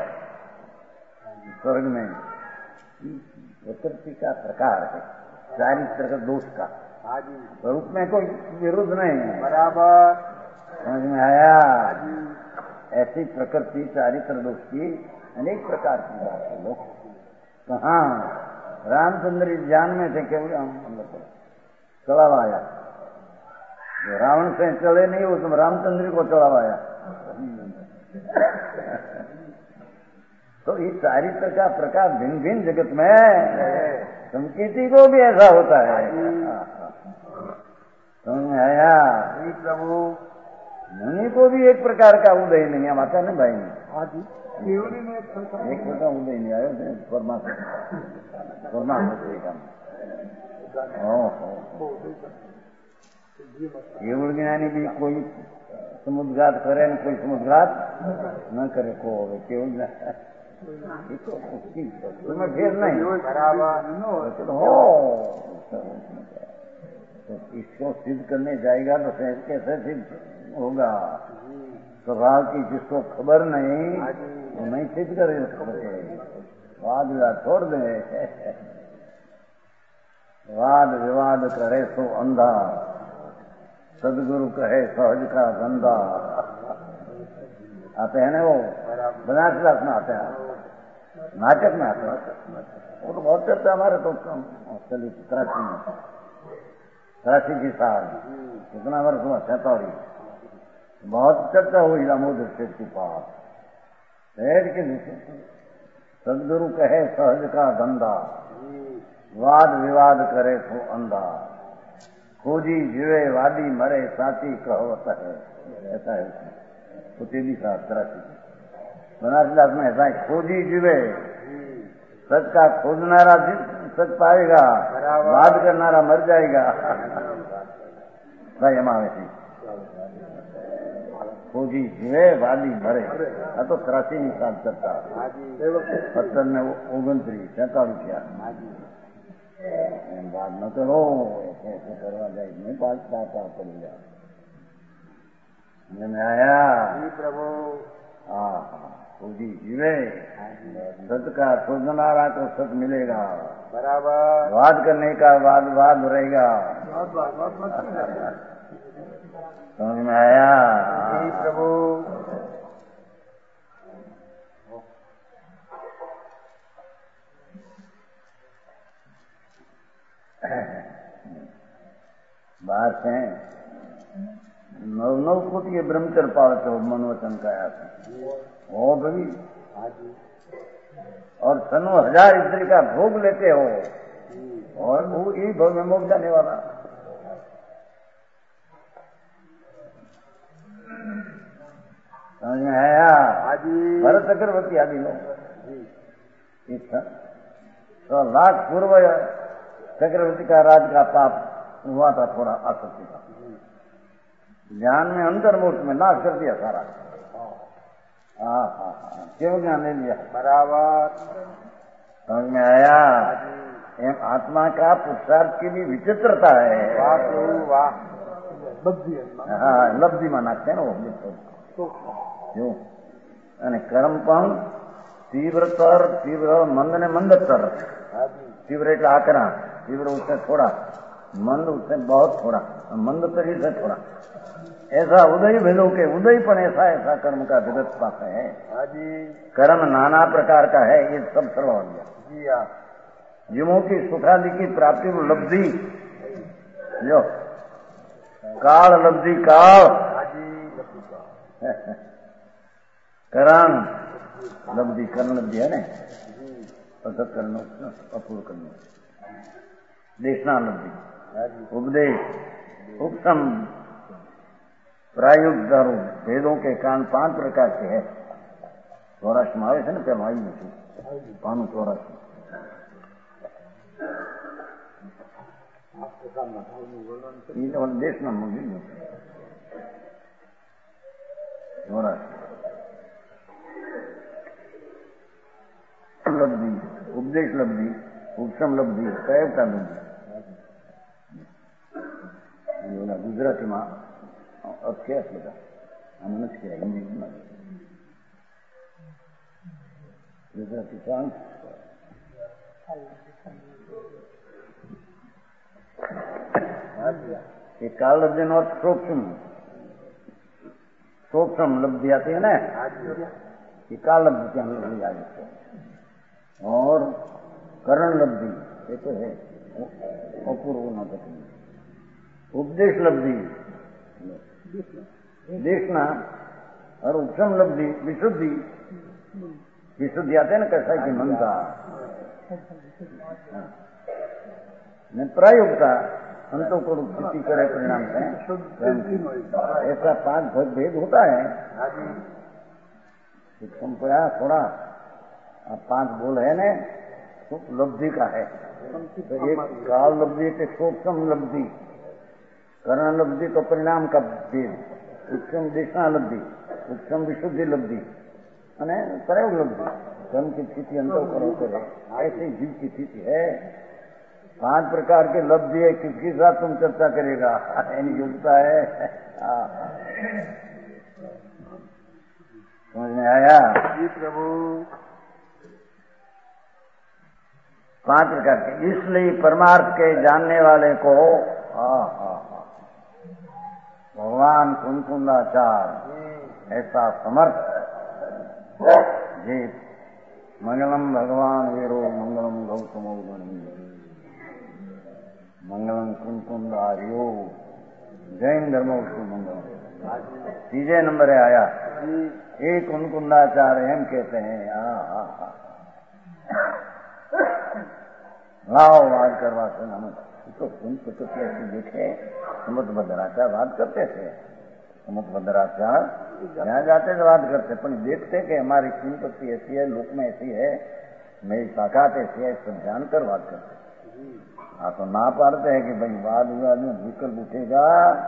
स्वर्ग में, प्रकृति का प्रकार है, चारित्र का दोष का स्वरूप में कोई विरोध नहीं है, बराबर समझ में आया? ऐसी प्रकृति चारित्र दोष की अनेक प्रकार की बात है। लोग कहाँ रामचंद्र जान में थे, केवल चढ़ावाया, जो रावण से चले नहीं वो तुम रामचंद्र को चढ़ावाया। तो इस चारित्र का प्रकार भिन्न भिन्न जगत में, संकीर्ति को भी ऐसा होता है, समझ में आया? प्रभु मुनि को भी एक प्रकार का उदय नहीं है, माता ने भाई में एक प्रकार उदय नहीं आयो, परमात्मा परमात्मा केवल ज्ञानी भी कोई समुद्रघात करे न कोई समुद्रघात न करे, को केवल तुम्हें फिर नहीं हो, तो इसको सिद्ध करने जाएगा तो कैसे सिद्ध होगा? स्वभाव की जिसको खबर नहीं वो नहीं सिद्ध करे, वाद विवाद छोड़ दे, वाद विवाद करे सो अंधा, सदगुरु कहे सहज का धंधा, आते हैं ना वो बनारस क्लास में आते हैं, नाटक में आते हैं, वो तो बहुत चलता है हमारे तो चली कराची में, कराची की साल कितना वर्ष हुआ सैतारी, बहुत चर्चा हुई दामोदर सेठ के पास, सेठ के सदगुरु कहे सहज का धंधा, वाद विवाद करे सो अंधा, खोजी जीवे वादी मरे साथी कहवत है, ऐसा है उसमें, तो तेली साहब कराची बनारसदास में ऐसा है, खोजी जीवे, सच का खोजनारा सच पाएगा, वाद करनारा मर जाएगा। भाई एम આવે છે खोजी जीवे वादी मरे। आ तो ત્રાસી ની સાત કરતા સત્તર ને ઓગણત્રીસ છેતાલીસ એમ વાત ન કરો, ऐसे કરવા જાય નહીં, पाँच पापा पड़ी जा मैंने आया प्रभु। हाँ हाँ खोजी जीवे, सत का खोजनारा को सत मिलेगा, बराबर। वाद करने का वाद वाद रहेगा। समझ में आया? जी प्रभु। बाहर से नव नव कोटि ब्रह्मचर्य पावत हो मनवचन का हो भाई, और सनो हजार स्त्री का भोग लेते हो, और वो ही भोग में मोक्ष जाने वाला। समझ में आया? भरत चक्रवर्ती आदि लोग तो लाख पूर्व चक्रवर्ती का राज का पाप हुआ था, थोड़ा आसक्ति का, ज्ञान में अंतर्मुख में नाश कर दिया सारा। हाँ हाँ हाँ क्यों ज्ञान ले लिया, बराबर। समझ में आया? एम आत्मा का पुरुषार्थ की भी विचित्रता है। वाह प्रभु वाह। हाँ लब्धि में नाखते हैं वो क्यों, અને કર્મ પણ तीव्रतर तीव्र मंद ने मंदतर, तीव्र એટલે आकरा, तीव्र उससे थोड़ा, मंद उससे बहुत थोड़ा, मंदतर ही से थोड़ा। ऐसा उदय भेदों के उदय पण ऐसा ऐसा कर्म का विगत पास है। कर्म नाना प्रकार का है, ये सब सर्व हो गया। जी हाँ। जीवों की सुखादि की प्राप्ति को लब्धि जो काल लब्धि काल करण लब्धि, कर्ण लब्धि है ना, असत कर्ण अपूर्व कर्ण, देशना लब्धि, उपदेश, उपसम, प्रायुक्त दारू, भेदों के कारण पांच प्रकार के है। चौरासी में आवे છે ને પેલું આવી નથી, પાનું ચોરાસી દેશના મૂલ્ય ચોરાસી लब्धि, उपदेश लब्धि, उपशम लब्धि, प्रयोगता लब्धि। गुजराती में अब क्या था, हमने किया हिंदी में गुजराती सांग ये काल लब्धि नो सूक्ष्म सूक्ष्म लब्धि आती है ना, ये काल लब्धि क्या लब्धि आ जाती है, और करण लब्धि ये तो है अपूर्व न सकती। उपदेश लब्धि देखना, और उपशम लब्धि विशुद्धि, विशुद्धि आते ना कैसा की मनता प्रायोगता अंतों को स्थिति करे परिणाम से ऐसा पांच भेद होता है। सूक्ष्म को यहाँ थोड़ा अब पांच बोल है ने लब्धि का है, तो एक काल लब्धि, एक सूक्ष्म लब्धि, कर्ण लब्धि तो परिणाम का भेद, सूक्ष्म दिशा लब्धि, सूक्ष्म विशुद्धि लब्धि, અને प्रयोग लब्धि, कर्म की स्थिति अंतर करो करे, ऐसी जीव की स्थिति है। पांच प्रकार के लब्धि है, किसके साथ तुम चर्चा करेगा, योग्यता है। समझ में आया? जी प्रभु। पांच प्रकार के, इसलिए परमार्थ के जानने वाले को भगवान कुंकुंदाचार ऐसा समर्थ जी, मंगलम भगवान वीरो मंगलम गौतम मंगलम कुंकुंदार्यो जैन धर्मो मंगलम। तीजे नंबर है आया, एक कुंकुंदाचार्य हम कहते हैं। हाँ हाँ हाँ लाओ वाद करवा सुना तो सुन तो ऐसे देखे समझ बदराचा बात करते थे, समुद्राचार यहाँ जाते तो बात करते, पर देखते कि हमारी संपत्ति ऐसी है, लोक में ऐसी है, मेरी ताकत ऐसी है, सब जानकर बात करते। हाँ तो ना पाड़ते हैं कि भाई वाद विवाद में विकल्प उठेगा।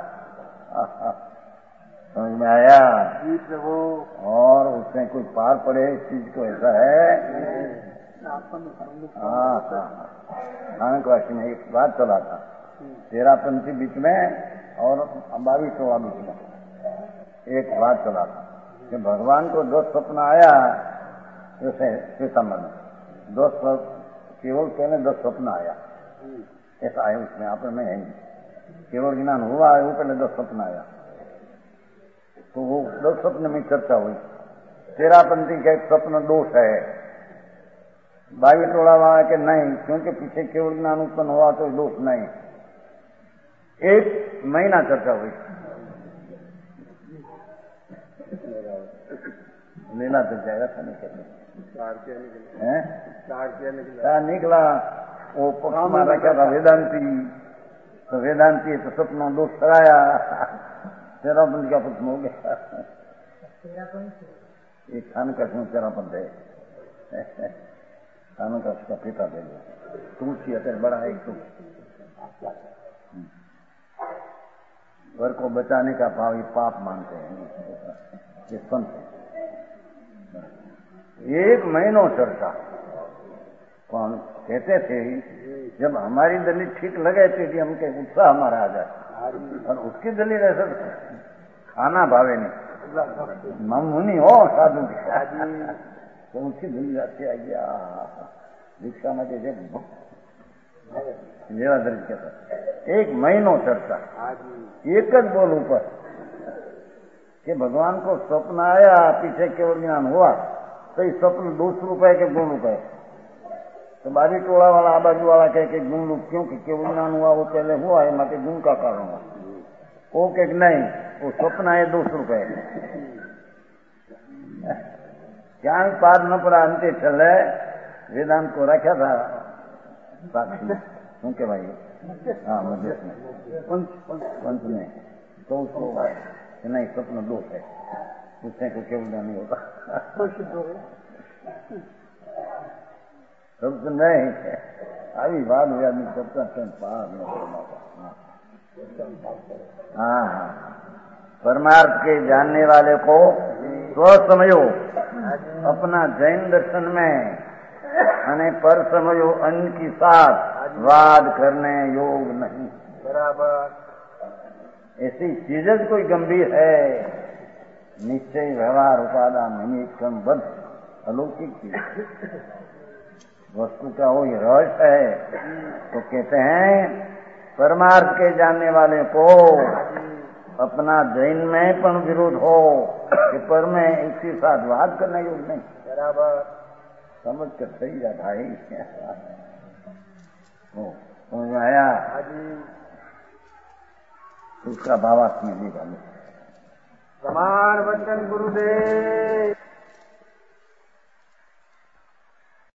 समझ में आया जी प्रभु। और उसमें कोई पार पड़े इस चीज को, ऐसा है। हाँ हाँ खानकवासी में एक बात चला था, तेरह पंथी बीच में और बावी सोलह बीच में एक बात चला था कि भगवान को दो स्वप्न आया, जैसे श्वेतांबर में दो केवल पहले दो स्वप्न आया, ऐसा है उसमें, आप में है केवल ज्ञान हुआ है, वो पहले दो स्वप्न आया। तो वो दो स्वप्न में चर्चा हुई। तेरह पंथी का एक स्वप्न दोष है, बाई टोला वाला के नहीं, क्योंकि पीछे केवल ज्ञान उत्पन्न हुआ तो दोष नहीं। एक महीना चर्चा हुई, लीला तो जाएगा था नहीं क्या निकला। वो पक्ष में रखा था वेदांती, तो वेदांती तो स्वप्न दोष कराया, तेरह पंथ का प्रश्न हो गया। एक खान का क्यों तेरह पंथ है, खानों का उसका पिता दे दो, तुलसी अगर बड़ा है तो घर को बचाने का भाव ये पाप मानते हैं, ये संत है। एक महीनों चर्चा कौन कहते थे, जब हमारी दलील ठीक लगे थे कि हमके उत्साह हमारा आ जाए, और उसकी दलील ऐसा खाना भावे नहीं, ममुनि हो साधु तो उसकी दलील आती आ गया दीक्षा में जैसे मेरा दर्ज कहता। एक महीनों चर्चा एक ज बोल ऊपर कि भगवान को स्वप्न आया, पीछे केवल ज्ञान हुआ, तो इस स्वप्न दो सौ रुपए के गुण रुपए, तो बारी टोला वाला आबाजू वाला कह के गुण रूप, क्योंकि केवल ज्ञान हुआ वो पहले हुआ है, माते गुण का कारण हुआ। वो कह नहीं, वो स्वप्न आए दो सौ रुपए, ज्ञान पार न पड़ा, अंते चले वेदांत को रखा था साक्षी में, क्योंकि भाई हाँ मध्य में पंच में, तो उसको कि नहीं स्वप्न दोष है, उससे को केवल नहीं होता, सब तो नहीं अभी बात हुआ नहीं सबका पार न करना। हाँ हाँ परमार्थ के जानने वाले को स्व समझो अपना जैन दर्शन में, અને पर समझो अन्य की साथ वाद करने योग नहीं। बराबर ऐसी चीजें कोई गंभीर है, निश्चय व्यवहार उपादान निमित्त क्रम बद्ध अलौकिक चीज वस्तु का वो रहस्य है। तो कहते हैं परमार्थ के जानने वाले को अपना जैन में पण विरोध हो कि पर में इसके साथ वाद करना योग नहीं। बराबर समझ कर सही जाता है, समझ में आया। उसका भावार्थ में निकालो। समान वचन गुरुदेव।